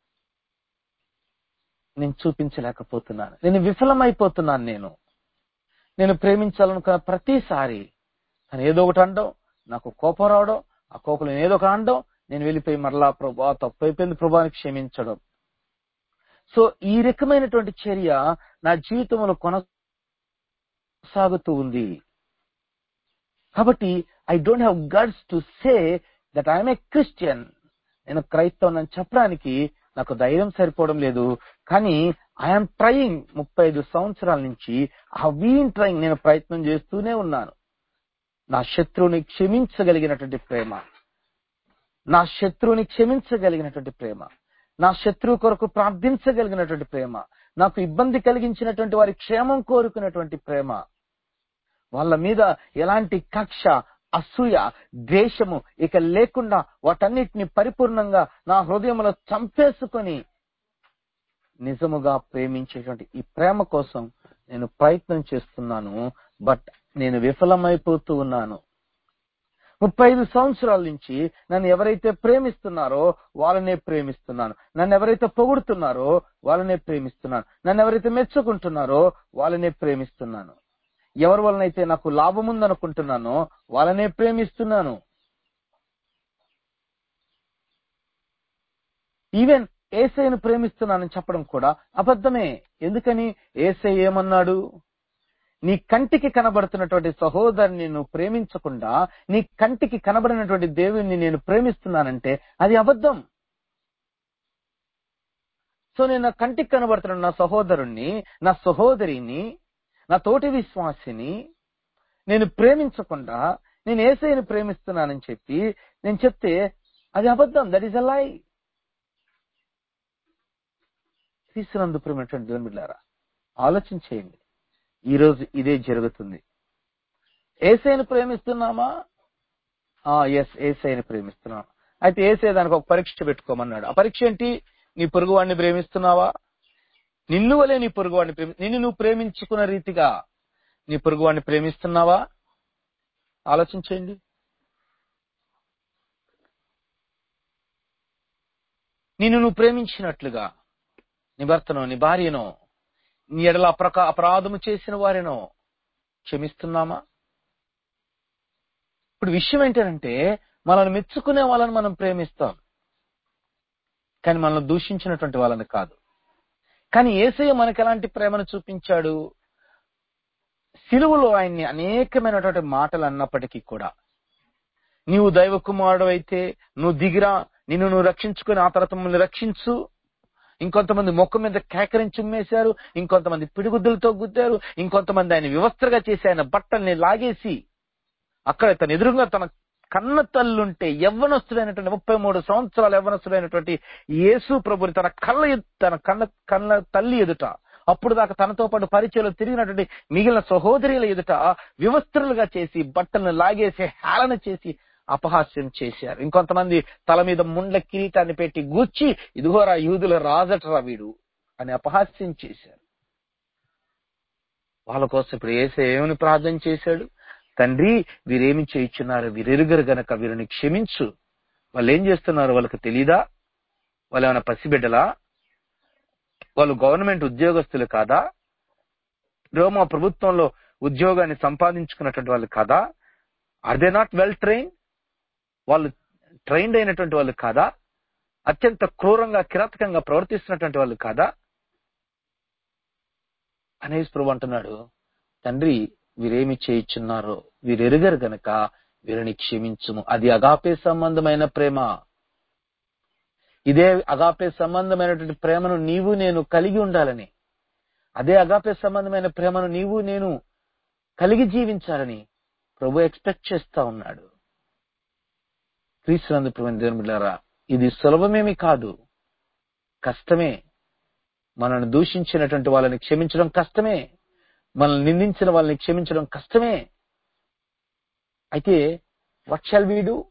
నేను చూపించలేకపోతున్నాను నేను విఫలమైపోతున్నాను. నేను నేను ప్రేమించాలనుకున్న ప్రతిసారి తను ఏదో ఒకటి అనడం, నాకు కోపం రావడం, ఆ కోపం నేను ఏదో ఒకటి అనడం, నేను వెళ్ళిపోయి మరలా ప్రభా తప్పు అయిపోయింది ప్రభాని క్షమించడం. సో ఈ రకమైనటువంటి చర్య నా జీవితంలో కొనసాగుతూ ఉంది. కాబట్టి I don't have guts to say that I'm a Christian. నేను క్రైస్తవుని చెప్పడానికి నాకు ధైర్యం సరిపోవడం లేదు. కానీ ఐఎమ్ ట్రయింగ్, ముప్పై ఐదు సంవత్సరాల నుంచి ఆ వీన్ ట్రయింగ్, నేను ప్రయత్నం చేస్తూనే ఉన్నాను. నా శత్రువుని క్షమించగలిగినటువంటి ప్రేమ, నా శత్రువుని క్షమించగలిగినటువంటి ప్రేమ, నా శత్రువు కొరకు ప్రార్థించగలిగినటువంటి ప్రేమ, నాకు ఇబ్బంది కలిగించినటువంటి వారి క్షేమం కోరుకున్నటువంటి ప్రేమ, వాళ్ళ మీద ఎలాంటి కక్ష, అసూయ, ద్వేషము ఇక లేకుండా వాటన్నిటిని పరిపూర్ణంగా నా హృదయంలో చంపేసుకొని నిజముగా ప్రేమించేటువంటి ఈ ప్రేమ కోసం నేను ప్రయత్నం చేస్తున్నాను. బట్ నేను విఫలమైపోతూ ఉన్నాను. ముప్పై ఐదు సంవత్సరాల నుంచి నన్ను ఎవరైతే ప్రేమిస్తున్నారో వాళ్ళనే ప్రేమిస్తున్నాను, నన్ను ఎవరైతే పొగుడుతున్నారో వాళ్ళనే ప్రేమిస్తున్నాను, నన్ను ఎవరైతే మెచ్చుకుంటున్నారో వాళ్ళనే ప్రేమిస్తున్నాను, ఎవరి వలనైతే నాకు లాభం ఉందనుకుంటున్నానో వాళ్ళనే ప్రేమిస్తున్నాను. ఈవెన్ యేసయ్యను ప్రేమిస్తున్నానని చెప్పడం కూడా అబద్ధమే. ఎందుకని? యేసయ్య ఏమన్నాడు? నీ కంటికి కనబడుతున్నటువంటి సహోదరుని నువ్వు ప్రేమించకుండా నీ కంటికి కనబడినటువంటి దేవుణ్ణి నేను ప్రేమిస్తున్నానంటే అది అబద్ధం. సో నేను నా కంటికి కనబడుతున్న నా సహోదరుణ్ణి, నా సహోదరిని, నా తోటి విశ్వాసిని నేను ప్రేమించకుండా నేను యేసయ్యను ప్రేమిస్తున్నానని చెప్పి నేను చెప్తే అది అబద్ధం. దట్ ఈస్ ఎ లై. క్రీస్తునందు ప్రేమైనటువంటి దేవుని బిడ్డలారా, ఆలోచన చేయండి. ఈ రోజు ఇదే జరుగుతుంది. యేసయ్యను ప్రేమిస్తున్నామా? ఎస్, యేసయ్యను ప్రేమిస్తున్నాం. అయితే యేసయ్య దానికి ఒక పరీక్ష పెట్టుకోమన్నాడు. ఆ పరీక్ష ఏంటి? నీ పొరుగువాడిని ప్రేమిస్తున్నావా? నిన్ను వలే నీ పొరుగువాడిని ప్రేమి నిన్ను నువ్వు ప్రేమించుకున్న రీతిగా నీ పొరుగువాడిని ప్రేమిస్తున్నావా? ఆలోచించండి. నిన్ను నువ్వు ప్రేమించినట్లుగా నీ భర్తనో నీ భార్యనో నీ ఎడల అప్రక అపరాధము చేసిన వారినో క్షమిస్తున్నామా? ఇప్పుడు విషయం ఏంటంటే మనల్ని మెచ్చుకునే వాళ్ళని మనం ప్రేమిస్తాం, కానీ మనల్ని దూషించినటువంటి వాళ్ళని కాదు. కానీ యేసయ్య మనకు ఎలాంటి ప్రేమను చూపించాడు? సిలువలో ఆయన్ని అనేకమైనటువంటి మాటలు అన్నప్పటికీ కూడా, నీవు దైవ కుమారుడు అయితే నువ్వు దిగిరా, నిన్ను నువ్వు రక్షించుకొని ఆ తర్వాత మమ్మల్ని రక్షించు. ఇంకొంతమంది మొక్క మీద కేకరించి ఉమ్మేశారు, ఇంకొంతమంది పిడిగుద్దులతో గుద్దారు, ఇంకొంతమంది ఆయన వివస్త్రగా చేసి ఆయన బట్టల్ని లాగేసి అక్కడ తన ఎదురుగా తన కన్న తల్లుంటే యవ్వనస్తుడైనటువంటి ముప్పై మూడు సంవత్సరాల యవ్వనస్తుడైనటువంటి యేసు ప్రభుని తన కళ్ళ తన కన్న కన్న తల్లి ఎదుట, అప్పుడు దాకా తనతో పాటు పరిచయలో తిరిగినటువంటి మిగిలిన సహోదరుల ఎదుట వివస్త్రులుగా చేసి బట్టలను లాగేసి హేళన చేసి అపహాస్యం చేశారు. ఇంకొంతమంది తల మీద ముండ్ల కిరీటాన్ని పెట్టి గుచ్చి ఇదిగోరా యూదుల రాజటరా వీడు అని అపహాస్యం చేశారు. వాళ్ళ కోసం ఇప్పుడు యేసయ్య ఏమని ప్రార్థన చేశాడు? తండ్రి, వీరేమి చేయించున్నారు, వీరెరుగరు గనక వీరిని క్షమించు. వాళ్ళు ఏం చేస్తున్నారు వాళ్ళకి తెలీదా? వాళ్ళు ఏమైనా పసిబిడ్డలా? వాళ్ళు గవర్నమెంట్ ఉద్యోగస్తులు కాదా? రోమా ప్రభుత్వంలో ఉద్యోగాన్ని సంపాదించుకున్నటువంటి వాళ్ళు కాదా? Are they not well train? వాళ్ళు ట్రైన్డ్ అయినటువంటి వాళ్ళు కాదా? అత్యంత క్రూరంగా కిరాతకంగా ప్రవర్తిస్తున్నటువంటి వాళ్ళు కాదా అనేసి ప్రభు అంటున్నాడు, తండ్రి వీరేమి చేయించున్నారో వీరెరుగరు గనక వీరిని క్షమించుము. అది అగాపే సంబంధమైన ప్రేమ. ఇదే అగాపే సంబంధమైనటువంటి ప్రేమను నీవు నేను కలిగి ఉండాలని, అదే అగాపే సంబంధమైన ప్రేమను నీవు నేను కలిగి జీవించాలని ప్రభు ఎక్స్పెక్ట్ చేస్తా ఉన్నాడు. క్రీస్తునందు ప్రియమైన దేవుని బిడ్డలారా, ఇది సులభమేమి కాదు, కష్టమే. మనల్ని దూషించినటువంటి వాళ్ళని క్షమించడం కష్టమే, మనల్ని నిందించిన వాళ్ళని క్షమించడం కష్టమే. అయితే వాట్ షాల్ వి డు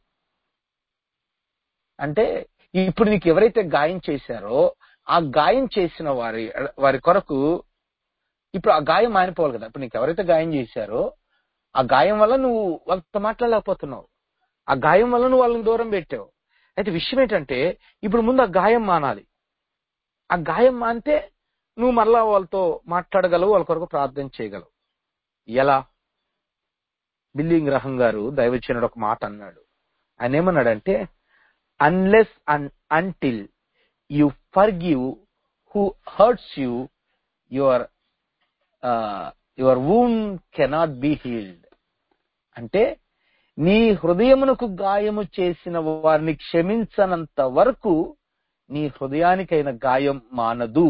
అంటే, ఇప్పుడు నీకు ఎవరైతే గాయం చేశారో ఆ గాయం చేసిన వారి వారి కొరకు ఇప్పుడు ఆ గాయం మానిపోవాలి కదా. ఇప్పుడు నీకు ఎవరైతే గాయం చేశారో ఆ గాయం వల్ల నువ్వు వాళ్ళతో మాట్లాడలేకపోతున్నావు, ఆ గాయం వల్ల నువ్వు వాళ్ళని దూరం పెట్టావు. అయితే విషయం ఏంటంటే, ఇప్పుడు ముందు ఆ గాయం మానాలి. ఆ గాయం మానితే నువ్వు మరలా వాళ్ళతో మాట్లాడగలవు, వాళ్ళ కొరకు ప్రార్థన చేయగలవు. ఎలా? బిల్లీ గ్రహం గారు దైవజనుడు ఒక మాట అన్నాడు. ఆయన ఏమన్నాడంటే, unless and until you forgive who hurts you, your your wound cannot be healed. అంటే నీ హృదయమునకు గాయము చేసిన వారిని క్షమించనంత వరకు నీ హృదయానికైన గాయం మానదు.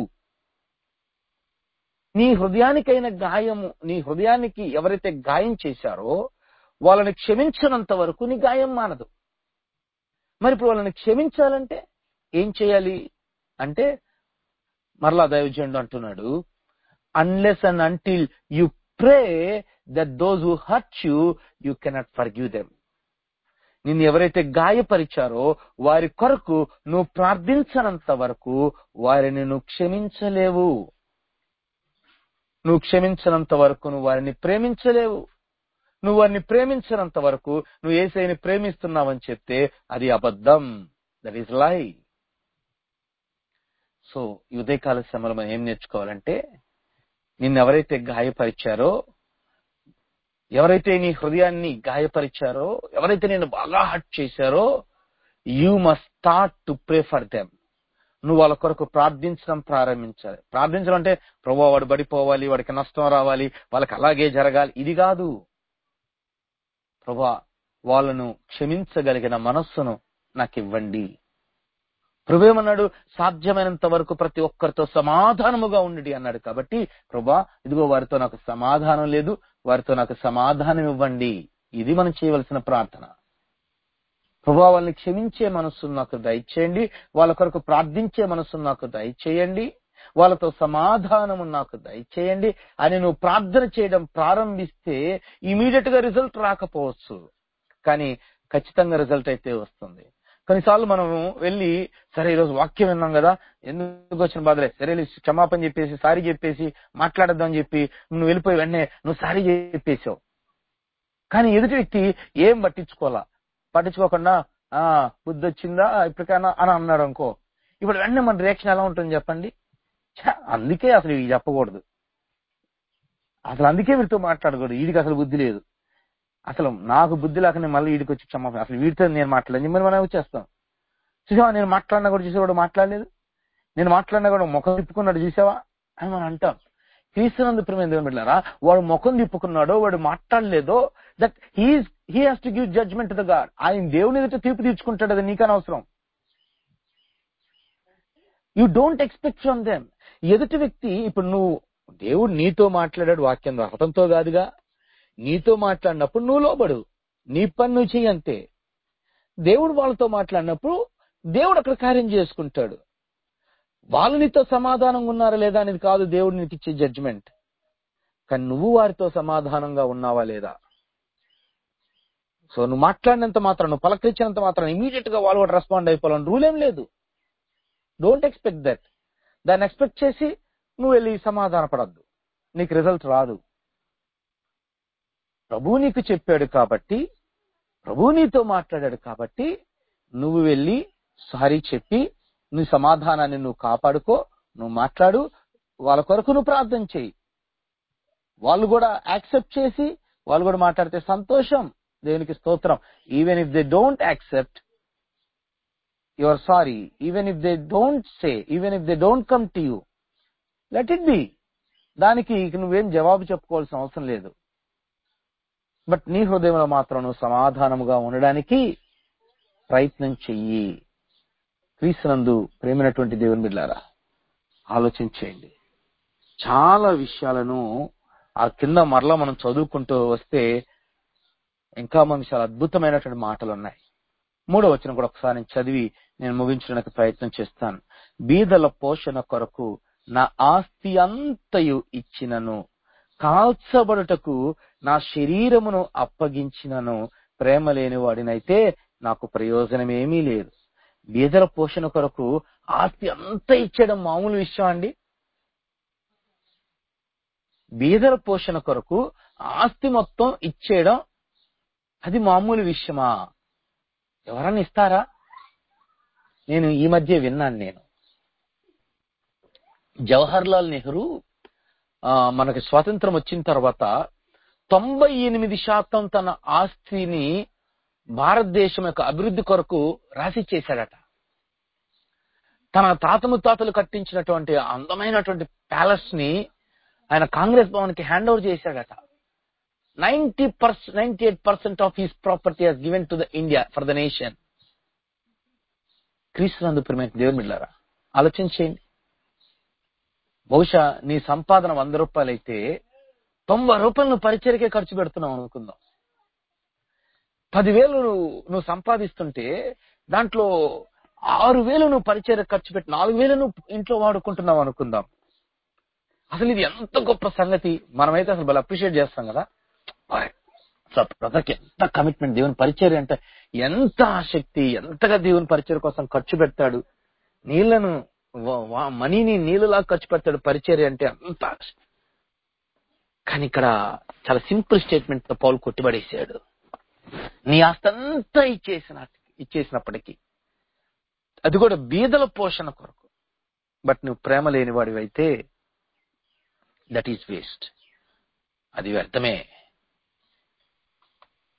నీ హృదయానికైన గాయము, నీ హృదయానికి ఎవరైతే గాయం చేశారో వాళ్ళని క్షమించనంత వరకు నీ గాయం మానదు. మరి ఇప్పుడు వాళ్ళని క్షమించాలంటే ఏం చేయాలి అంటే, మరలా దైవజనుడు అంటున్నాడు, unless and until you pray that those who hurt you you cannot forgive them. నిన్ను ఎవరైతే గాయపరిచారో వారి కొరకు నువ్వు ప్రార్థించనంత వరకు వారిని నువ్వు క్షమించలేవు. నువ్వు క్షమించనంత వరకు నువ్వు వారిని ప్రేమించలేవు. నువ్వు వారిని ప్రేమించినంత వరకు నువ్వు యేసయ్యని ప్రేమిస్తున్నావని చెప్తే అది అబద్ధం. దట్ ఈస్ లై. సో ఈ ఉదయకాల సమయంలో మనం ఏం నేర్చుకోవాలంటే, నిన్ను ఎవరైతే గాయపరిచారో, ఎవరైతే నీ హృదయాన్ని గాయపరిచారో, ఎవరైతే నేను బాగా హర్ట్ చేశారో, you must start to pray for them. నువ్వు వాళ్ళ కొరకు ప్రార్థించడం ప్రారంభించాలి. ప్రార్థించడం అంటే ప్రభువా వాడు పడిపోవాలి, వాడికి నష్టం రావాలి, వాళ్ళకి అలాగే జరగాలి, ఇది కాదు. ప్రభువా వాళ్ళను క్షమించగలిగిన మనస్సును నాకు ఇవ్వండి. ప్రభు ఏమన్నాడు? సాధ్యమైనంత వరకు ప్రతి ఒక్కరితో సమాధానముగా ఉండి అన్నాడు. కాబట్టి ప్రభువా ఇదిగో వారితో నాకు సమాధానం లేదు, వారితో నాకు సమాధానం ఇవ్వండి. ఇది మనం చేయవలసిన ప్రార్థన. ప్రభువా వాళ్ళని క్షమించే మనస్సును నాకు దయచేయండి, వాళ్ళ కొరకు ప్రార్థించే మనస్సును నాకు దయచేయండి, వాళ్ళతో సమాధానము నాకు దయచేయండి అని నువ్వు ప్రార్థన చేయడం ప్రారంభిస్తే ఇమీడియట్ గా రిజల్ట్ రాకపోవచ్చు, కానీ ఖచ్చితంగా రిజల్ట్ అయితే వస్తుంది. కొన్నిసార్లు మనం వెళ్ళి సరే ఈరోజు వాక్యం విన్నాం కదా, ఎందుకు వచ్చిన బాధలే, సరే క్షమాపణ చెప్పేసి సారీ చెప్పేసి మాట్లాడద్దామని చెప్పి నువ్వు వెళ్ళిపోయి వెంటనే నువ్వు సారీ చెప్పేసావు. కానీ ఎదుటి వ్యక్తి ఏం పట్టించుకోవాలా, పట్టించుకోకుండా ఆ బుద్ధి వచ్చిందా ఇప్పటికైనా అని అన్నాడు అనుకో, ఇప్పుడు వెంటనే మన రియాక్షన్ ఎలా ఉంటుంది చెప్పండి? అందుకే అసలు ఇది చెప్పకూడదు, అసలు అందుకే వీడితో మాట్లాడకూడదు, వీడికి అసలు బుద్ధి లేదు, అసలు నాకు బుద్ధి లేకనే మళ్ళీ వీడికి వచ్చి క్షమాపణ, అసలు వీడితో నేను మాట్లాడలేదు మరి మనం వచ్చేస్తాం. చూసావా నేను మాట్లాడినా కూడా చూసేవాడు మాట్లాడలేదు, నేను మాట్లాడినా కూడా ముఖం తిప్పుకున్నాడు చూసావా అని మనం అంటాం. క్రీస్తునందు ప్రియమైన దేవుని బిడ్డలారా, వాడు ముఖం తిప్పుకున్నాడో వాడు మాట్లాడలేదో that he's he has to give judgement to the God. ఆయన దేవుని ఎదుట తీర్పు తీర్చుకుంటాడు, అది నీకని అవసరం. You don't expect from them. ఎదుటి వ్యక్తి ఇప్పుడు నువ్వు దేవుడు నీతో మాట్లాడాడు వాక్యం రావటంతో కాదుగా, నీతో మాట్లాడినప్పుడు నువ్వు లోబడు, నీ పని నువ్వు చెయ్యి అంతే. దేవుడు వాళ్ళతో మాట్లాడినప్పుడు దేవుడు అక్కడ కార్యం చేసుకుంటాడు. వాళ్ళు నీతో సమాధానంగా ఉన్నారా లేదా అనేది కాదు దేవుడు నీకు ఇచ్చే జడ్జిమెంట్, కానీ నువ్వు వారితో సమాధానంగా ఉన్నావా లేదా. సో నువ్వు మాట్లాడినంత మాత్రం, నువ్వు పలకరించినంత మాత్రం ఇమీడియట్ గా వాళ్ళు కూడా రెస్పాండ్ అయిపోవాలని రూల్ ఏం లేదు. Don't expect that. దాన్ని ఎక్స్పెక్ట్ చేసి నువ్వు వెళ్ళి సమాధాన పడద్దు, నీకు రిజల్ట్ రాదు. ప్రభు నీకు చెప్పాడు కాబట్టి, ప్రభు నీతో మాట్లాడాడు కాబట్టి నువ్వు వెళ్ళి సారీ చెప్పి నీ సమాధానాన్ని నువ్వు కాపాడుకో, నువ్వు మాట్లాడు, వాళ్ళ కొరకు నువ్వు ప్రార్థన చేయి. వాళ్ళు కూడా యాక్సెప్ట్ చేసి వాళ్ళు కూడా మాట్లాడితే సంతోషం, దేవునికి స్తోత్రం. Even if they don't accept your sorry, even if they don't say, even if they don't come to you, let it be. దానికి నువ్వేం జవాబు చెప్పుకోవాల్సిన అవసరం లేదు. బట్ నీ హృదయంలో మాత్రం నువ్వు సమాధానముగా ఉండడానికి ప్రయత్నం చెయ్యి. క్రీస్తునందు ప్రేమైనటువంటి దేవుని బిడ్డలారా, ఆలోచన చేయండి. చాలా విషయాలను ఆ కింద మరలా మనం చదువుకుంటూ వస్తే ఇంకా మనకి చాలా అద్భుతమైనటువంటి మాటలు ఉన్నాయి. మూడో వచనం కూడా ఒకసారి నేను చదివి నేను ముగించడానికి ప్రయత్నం చేస్తాను. బీదల పోషణ కొరకు నా ఆస్తి అంతయు ఇచ్చినను, కాల్చబడుటకు నా శరీరమును అప్పగించినను, ప్రేమ లేని వాడినైతే నాకు ప్రయోజనమేమీ లేదు. బీదల పోషణ కొరకు ఆస్తి అంతా ఇచ్చేయడం మామూలు విషయం అండి? బీదల పోషణ కొరకు ఆస్తి మొత్తం ఇచ్చేయడం అది మామూలు విషయమా? ఎవరన్నా ఇస్తారా? నేను ఈ మధ్య విన్నాను. నేను జవహర్ లాల్ నెహ్రూ మనకి స్వాతంత్రం వచ్చిన తర్వాత తొంభై ఎనిమిది శాతం తన ఆస్తిని భారతదేశం యొక్క అభివృద్ధి కొరకు రాసి చేశాడట. తన తాత ముత్తాతలు కట్టించినటువంటి అందమైనటువంటి ప్యాలెస్ ని ఆయన కాంగ్రెస్ భవన్ కి హ్యాండ్ ఓవర్ చేశాడట. Ninety percent ninety eight percent of his property has given to the India for the nation. క్రీస్తునందు ప్రియమైన దేవుని బిడ్డలారా, ఆలోచించేయండి. బహుశా నీ సంపాదన వంద రూపాయలు అయితే తొంభై రూపాయలు నువ్వు పరిచర్యకే ఖర్చు పెడుతున్నావు అనుకుందాం. పదివేలు నువ్వు సంపాదిస్తుంటే దాంట్లో ఆరు వేలు నువ్వు పరిచర్య ఖర్చు పెట్టి నాలుగు వేలు నువ్వు ఇంట్లో వాడుకుంటున్నావు అనుకుందాం. అసలు ఇది ఎంత గొప్ప సంగతి. మనమైతే అసలు బాగా అప్రిషియేట్ చేస్తాం కదా. బ్రదర్కి ఎంత కమిట్మెంట్, దేవుని పరిచర్య అంటే ఎంత ఆసక్తి, ఎంతగా దేవుని పరిచర్య కోసం ఖర్చు పెడతాడు, నీళ్లను మనీని నీళ్ళలా ఖర్చు పెడతాడు పరిచర్య అంటే అంత. కానీ ఇక్కడ చాలా సింపుల్ స్టేట్మెంట్ తో పౌలు కొట్టిబడేశాడు. నీ ఆస్తంతా ఇచ్చేసిన ఇచ్చేసినప్పటికీ అది కూడా బీదల పోషణ కొరకు, బట్ నువ్వు ప్రేమ లేని వాడివైతే దట్ ఈస్ వేస్ట్, అది వ్యర్థమే.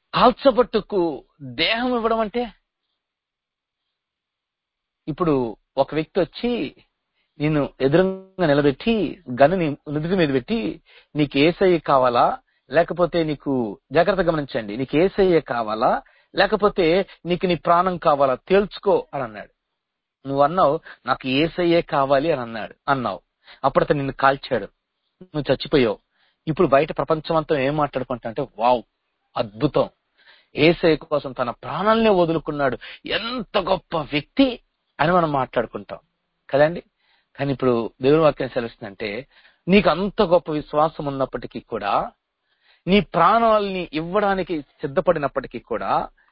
కాల్చబట్టుకు దేహం ఇవ్వడం అంటే, ఇప్పుడు ఒక వ్యక్తి వచ్చి నిన్ను ఎదురుగా నిలబెట్టి గన్నుని నుదుటి మీద పెట్టి నీకు ఏసయ్య కావాలా లేకపోతే నీకు జాగ్రత్త గమనించండి, నీకు ఏసయ్య కావాలా లేకపోతే నీకు నీ ప్రాణం కావాలా తేల్చుకో అని అన్నాడు. నువ్వు అన్నావు నాకు ఏసయ్యే కావాలి అని అన్నాడు అన్నావు అప్పుడు అతను నిన్ను కాల్చాడు, నువ్వు చచ్చిపోయావు. ఇప్పుడు బయట ప్రపంచం అంతా ఏం మాట్లాడుకుంటా అంటే వావ్ అద్భుతం, ఏసయ్య కోసం తన ప్రాణాలనే వదులుకున్నాడు, ఎంత గొప్ప వ్యక్తి అని మనం మాట్లాడుకుంటాం కదండి. కానీ ఇప్పుడు దేవుని వాక్యం సెలవుస్తుందంటే నీకు అంత గొప్ప విశ్వాసం ఉన్నప్పటికీ కూడా, నీ ప్రాణాలని ఇవ్వడానికి సిద్ధపడినప్పటికీ కూడా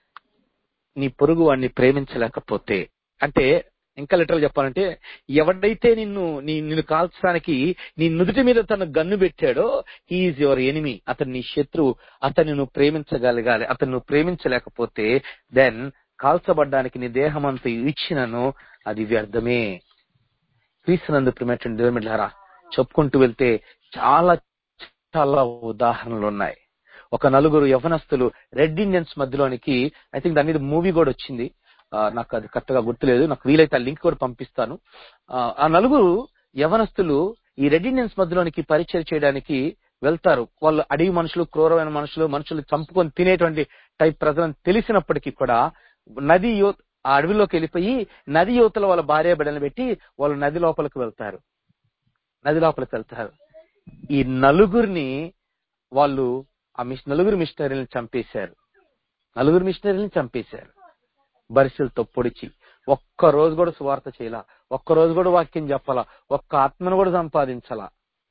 నీ పొరుగు వాడిని ప్రేమించలేకపోతే, అంటే ఇంకా లిటరల్ చెప్పాలంటే ఎవడైతే నిన్ను నీ నిన్ను కాల్చడానికి నీ నుదుటి మీద తన గన్ను పెట్టాడో హీఈస్ యువర్ ఎనిమీ, అతను నీ శత్రువు. అతన్ని నువ్వు ప్రేమించగలగాలి. అతను నువ్వు ప్రేమించలేకపోతే దెన్ కాల్చబడ్డానికి నీ దేహం అంతా ఇచ్చినను అది వ్యర్థమే. క్రీస్తునందు ప్రియమైనటువంటి దేవుని బిడ్డలారా, చెప్పుకుంటూ వెళ్తే చాలా చాలా ఉదాహరణలు ఉన్నాయి. ఒక నలుగురు యవనస్తులు రెడ్ ఇండియన్స్ మధ్యలోనికి, ఐ థింక్ దాని మీద మూవీ కూడా వచ్చింది, నాకు అది కరెక్ట్ గా గుర్తులేదు, నాకు వీలైతే ఆ లింక్ కూడా పంపిస్తాను. ఆ నలుగురు యవనస్తులు ఈ రెడ్ ఇండియన్స్ మధ్యలోనికి పరిచయం చేయడానికి వెళ్తారు. వాళ్ళు అడవి మనుషులు, క్రూరమైన మనుషులు, మనుషులు చంపుకొని తినేటువంటి టైప్ ప్రజలను తెలిసినప్పటికీ కూడా నది యువత ఆ అడవిలోకి వెళ్ళిపోయి నది యువతల వాళ్ళ భార్య బిడ్డలను పెట్టి వాళ్ళు నది లోపలికి వెళ్తారు నది లోపలికి వెళ్తారు ఈ నలుగురిని వాళ్ళు ఆ మిష్ నలుగురు మిషనరీలను చంపేశారు నలుగురు మిషనరీలను చంపేశారు బరిసెలతో పొడిచి. ఒక్క రోజు కూడా సువార్త చేయాల, ఒక్క రోజు కూడా వాక్యం చెప్పాలా, ఒక్క ఆత్మను కూడా సంపాదించాలా,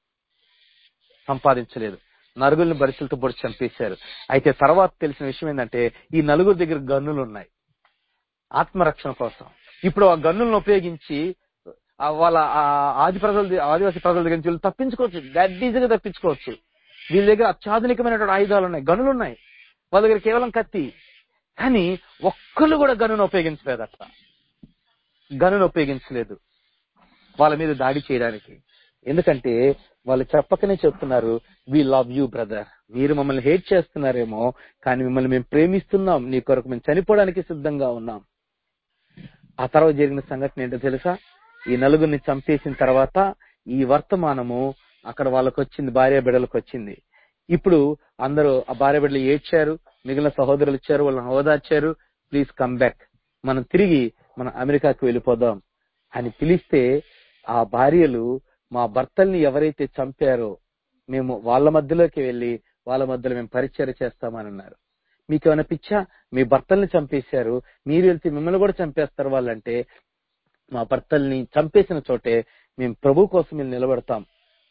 సంపాదించలేదు. నలుగురిని బరిసెలతో పొడిచి చంపేశారు. అయితే తర్వాత తెలిసిన విషయం ఏంటంటే ఈ నలుగురు దగ్గర గన్నులు ఉన్నాయి ఆత్మరక్షణ కోసం. ఇప్పుడు ఆ గన్నులను ఉపయోగించి వాళ్ళ ఆది ప్రజల ఆదివాసీ ప్రజల దగ్గర నుంచి వీళ్ళు తప్పించుకోవచ్చు, దట్ ఈజీగా తప్పించుకోవచ్చు. వీళ్ళ దగ్గర అత్యాధునికమైనటువంటి ఆయుధాలు ఉన్నాయి, గనులు ఉన్నాయి, వాళ్ళ దగ్గర కేవలం కత్తి. కానీ ఒక్కళ్ళు కూడా గనును ఉపయోగించలేదు, అట్లా గనును ఉపయోగించలేదు వాళ్ళ మీద దాడి చేయడానికి. ఎందుకంటే వాళ్ళు చెప్పకనే చెప్తున్నారు, వి లవ్ యూ బ్రదర్, మీరు మమ్మల్ని హేట్ చేస్తున్నారేమో కానీ మిమ్మల్ని మేము ప్రేమిస్తున్నాం, నీ కొరకు మేము చనిపోవడానికి సిద్ధంగా ఉన్నాం. ఆ తర్వాత జరిగిన సంఘటన ఏంటో తెలుసా? ఈ నలుగురిని చంపేసిన తర్వాత ఈ వర్తమానము అక్కడ వాళ్ళకు వచ్చింది, భార్య బిడ్డలకు వచ్చింది. ఇప్పుడు అందరూ ఆ భార్య బిడ్డలు ఏడ్చారు, మిగిలిన సహోదరులు ఇచ్చారు, వాళ్ళని ఓదార్చారు, ప్లీజ్ కమ్ బ్యాక్, మనం తిరిగి మన అమెరికాకి వెళ్ళిపోదాం అని పిలిస్తే ఆ భార్యలు మా భర్తల్ని ఎవరైతే చంపారో మేము వాళ్ళ మధ్యలోకి వెళ్ళి వాళ్ళ మధ్యలో మేము పరిచర్య చేస్తామని అన్నారు. మీకేమైనా పిచ్చా? మీ భర్తల్ని చంపేశారు, మీరు వెళ్తే మిమ్మల్ని కూడా చంపేస్తారు వాళ్ళంటే, మా భర్తల్ని చంపేసిన చోటే మేము ప్రభు కోసం మేము నిలబడతాం.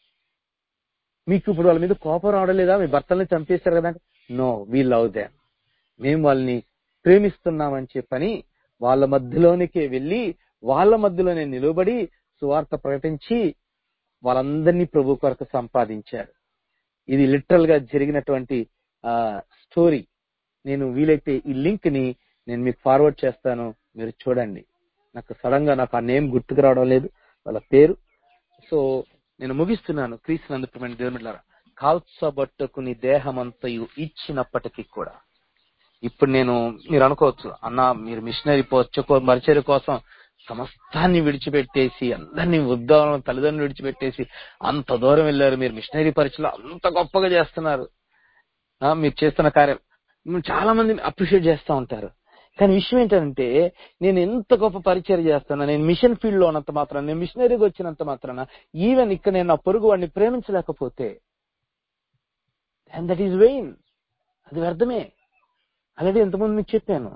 మీకు ఇప్పుడు వాళ్ళ మీద కోపం రావడం లేదా? మీ భర్తల్ని చంపేశారు కదా. నో, వీ లవ్ దెమ్, మేము వాళ్ళని ప్రేమిస్తున్నామని చెప్పని వాళ్ళ మధ్యలోనికే వెళ్ళి వాళ్ళ మధ్యలోనే నిలబడి సువార్త ప్రకటించి వాళ్ళందరినీ ప్రభు కొరకు సంపాదించారు. ఇది లిటరల్ గా జరిగినటువంటి ఆ స్టోరీ. నేను వీలైతే ఈ లింక్ ని నేను మీకు ఫార్వర్డ్ చేస్తాను, మీరు చూడండి. నాకు సడన్ గా నాకు ఆ నేమ్ గుర్తుకు రావడం లేదు, వాళ్ళ పేరు. సో నేను ముగిస్తున్నాను. క్రీస్తునందు ప్రియమైన దేవుని బిడ్డలారా, కాల్చబట్టుకు నీ దేహమంతయు ఇచ్చినప్పటికీ కూడా, ఇప్పుడు నేను మీరు అనుకోవచ్చు, అన్న మీరు మిషనరీ పోర్చుకో పరిచర్య కోసం సమస్తాన్ని విడిచిపెట్టేసి, అందరినీ ఉద్యోగం తల్లిదండ్రులు విడిచిపెట్టేసి అంత దూరం వెళ్ళారు, మీరు మిషనరీ పరిచయలో అంత గొప్పగా చేస్తున్నారు, మీరు చేస్తున్న కార్యం చాలా మంది అప్రిషియేట్ చేస్తూ ఉంటారు. కానీ విషయం ఏంటంటే, నేను ఎంత గొప్ప పరిచర్య చేస్తున్నా, నేను మిషన్ ఫీల్డ్ లో ఉన్నంత మాత్రాన, నేను మిషనరీగా వచ్చినంత మాత్రాన, ఈవెన్ ఇక్కడ నేను నా పొరుగు వాడిని ప్రేమించలేకపోతే అండ్ దట్ ఈస్ వెయిన్, అది వ్యర్థమే. అలాగే ఎంతమంది మీకు చెప్పాను,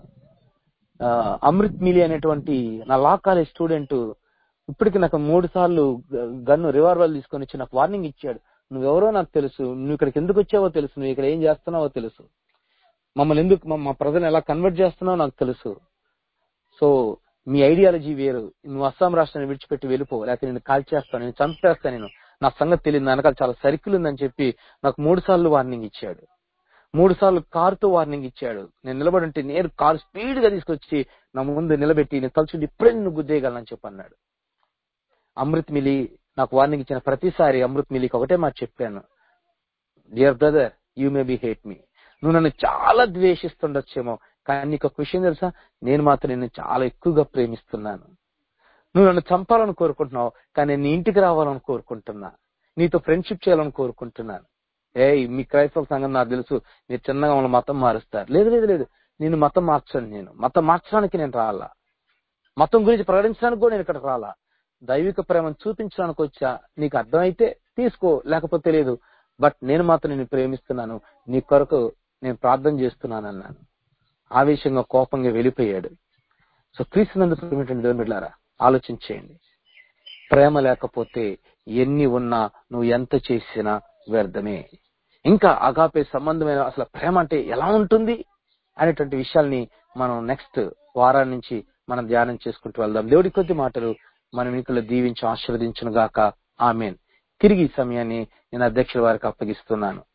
అమృత్ మిలి అనేటువంటి నా లా కాలేజ్ స్టూడెంట్ ఇప్పటికి నాకు మూడు సార్లు గన్ను రివాల్వర్ తీసుకొని వచ్చి నాకు వార్నింగ్ ఇచ్చాడు. నువ్వెవరో నాకు తెలుసు, నువ్వు ఇక్కడికి ఎందుకు వచ్చావో తెలుసు, నువ్వు ఇక్కడ ఏం చేస్తున్నావో తెలుసు, మమ్మల్ని ఎందుకు మా ప్రజలను ఎలా కన్వర్ట్ చేస్తున్నావో నాకు తెలుసు. సో మీ ఐడియాలజీ వేరు, నువ్వు అస్సాం రాష్ట్రాన్ని విడిచిపెట్టి వెళ్ళిపో, లేకపోతే నేను కాల్ చేస్తాను, నేను చంపేస్తాను, నేను నా సంగతి తెలియదు, వెనకాల చాలా సర్కిల్ ఉందని చెప్పి నాకు మూడు సార్లు వార్నింగ్ ఇచ్చాడు. మూడు సార్లు కారుతో వార్నింగ్ ఇచ్చాడు. నేను నిలబడి ఉంటే నేను కారు స్పీడ్ గా తీసుకొచ్చి నా ముందు నిలబెట్టి నేను తలుచుంటే ఇప్పుడే నిన్ను గుద్దేయగలనని చెప్పి అన్నాడు. అమృత్ మిలి నాకు వార్నింగ్ ఇచ్చిన ప్రతిసారి అమృత్ మిలికి ఒకటే మాట చెప్పాను, dear brother, you may be hate me, నువ్వు నన్ను చాలా ద్వేషిస్తుండొచ్చేమో, కానీ నీకు ఒక విషయం తెలుసా, నేను మాత్రం నిన్ను చాలా ఎక్కువగా ప్రేమిస్తున్నాను. నువ్వు నన్ను చంపాలని కోరుకుంటున్నావు, కానీ నీ ఇంటికి రావాలని కోరుకుంటున్నా, నీతో ఫ్రెండ్షిప్ చేయాలని కోరుకుంటున్నాను. ఏ మీ క్రైస్తవ సంఘం నాకు తెలుసు, మీరు చిన్నగా మమ్మల్ని మతం మారుస్తారు. లేదు లేదు లేదు నేను మతం మార్చను. నేను మతం మార్చడానికి నేను రాలా, మతం గురించి ప్రకటించడానికి కూడా నేను ఇక్కడ రాలా. దైవిక ప్రేమను చూపించడానికి వచ్చా. నీకు అర్థమైతే తీసుకో, లేకపోతే లేదు. బట్ నేను మాత్రం నిన్ను ప్రేమిస్తున్నాను, నీ కొరకు నేను ప్రార్థన చేస్తున్నాను అన్నాను. ఆవేశంగా కోపంగా వెళ్ళిపోయాడు. సో క్రీస్తునందు ప్రేమటువంటి దేవుని బిడ్డలారా, ఆలోచించేయండి. ప్రేమ లేకపోతే ఎన్ని ఉన్నా నువ్వు ఎంత చేసినా వ్యర్థమే. ఇంకా అగాపే సంబంధమైన అసలు ప్రేమ అంటే ఎలా ఉంటుంది అనేటువంటి విషయాల్ని మనం నెక్స్ట్ వారం నుంచి మనం ధ్యానం చేసుకుంటూ వెళ్దాం. దేవుడి కొద్ది మాటలు మన మీకులు దీవించి ఆశీర్వదించును గాక. ఆమేన్. తిరిగి ఈ సమయాన్ని నేను అధ్యక్షుల వారికి అప్పగిస్తున్నాను.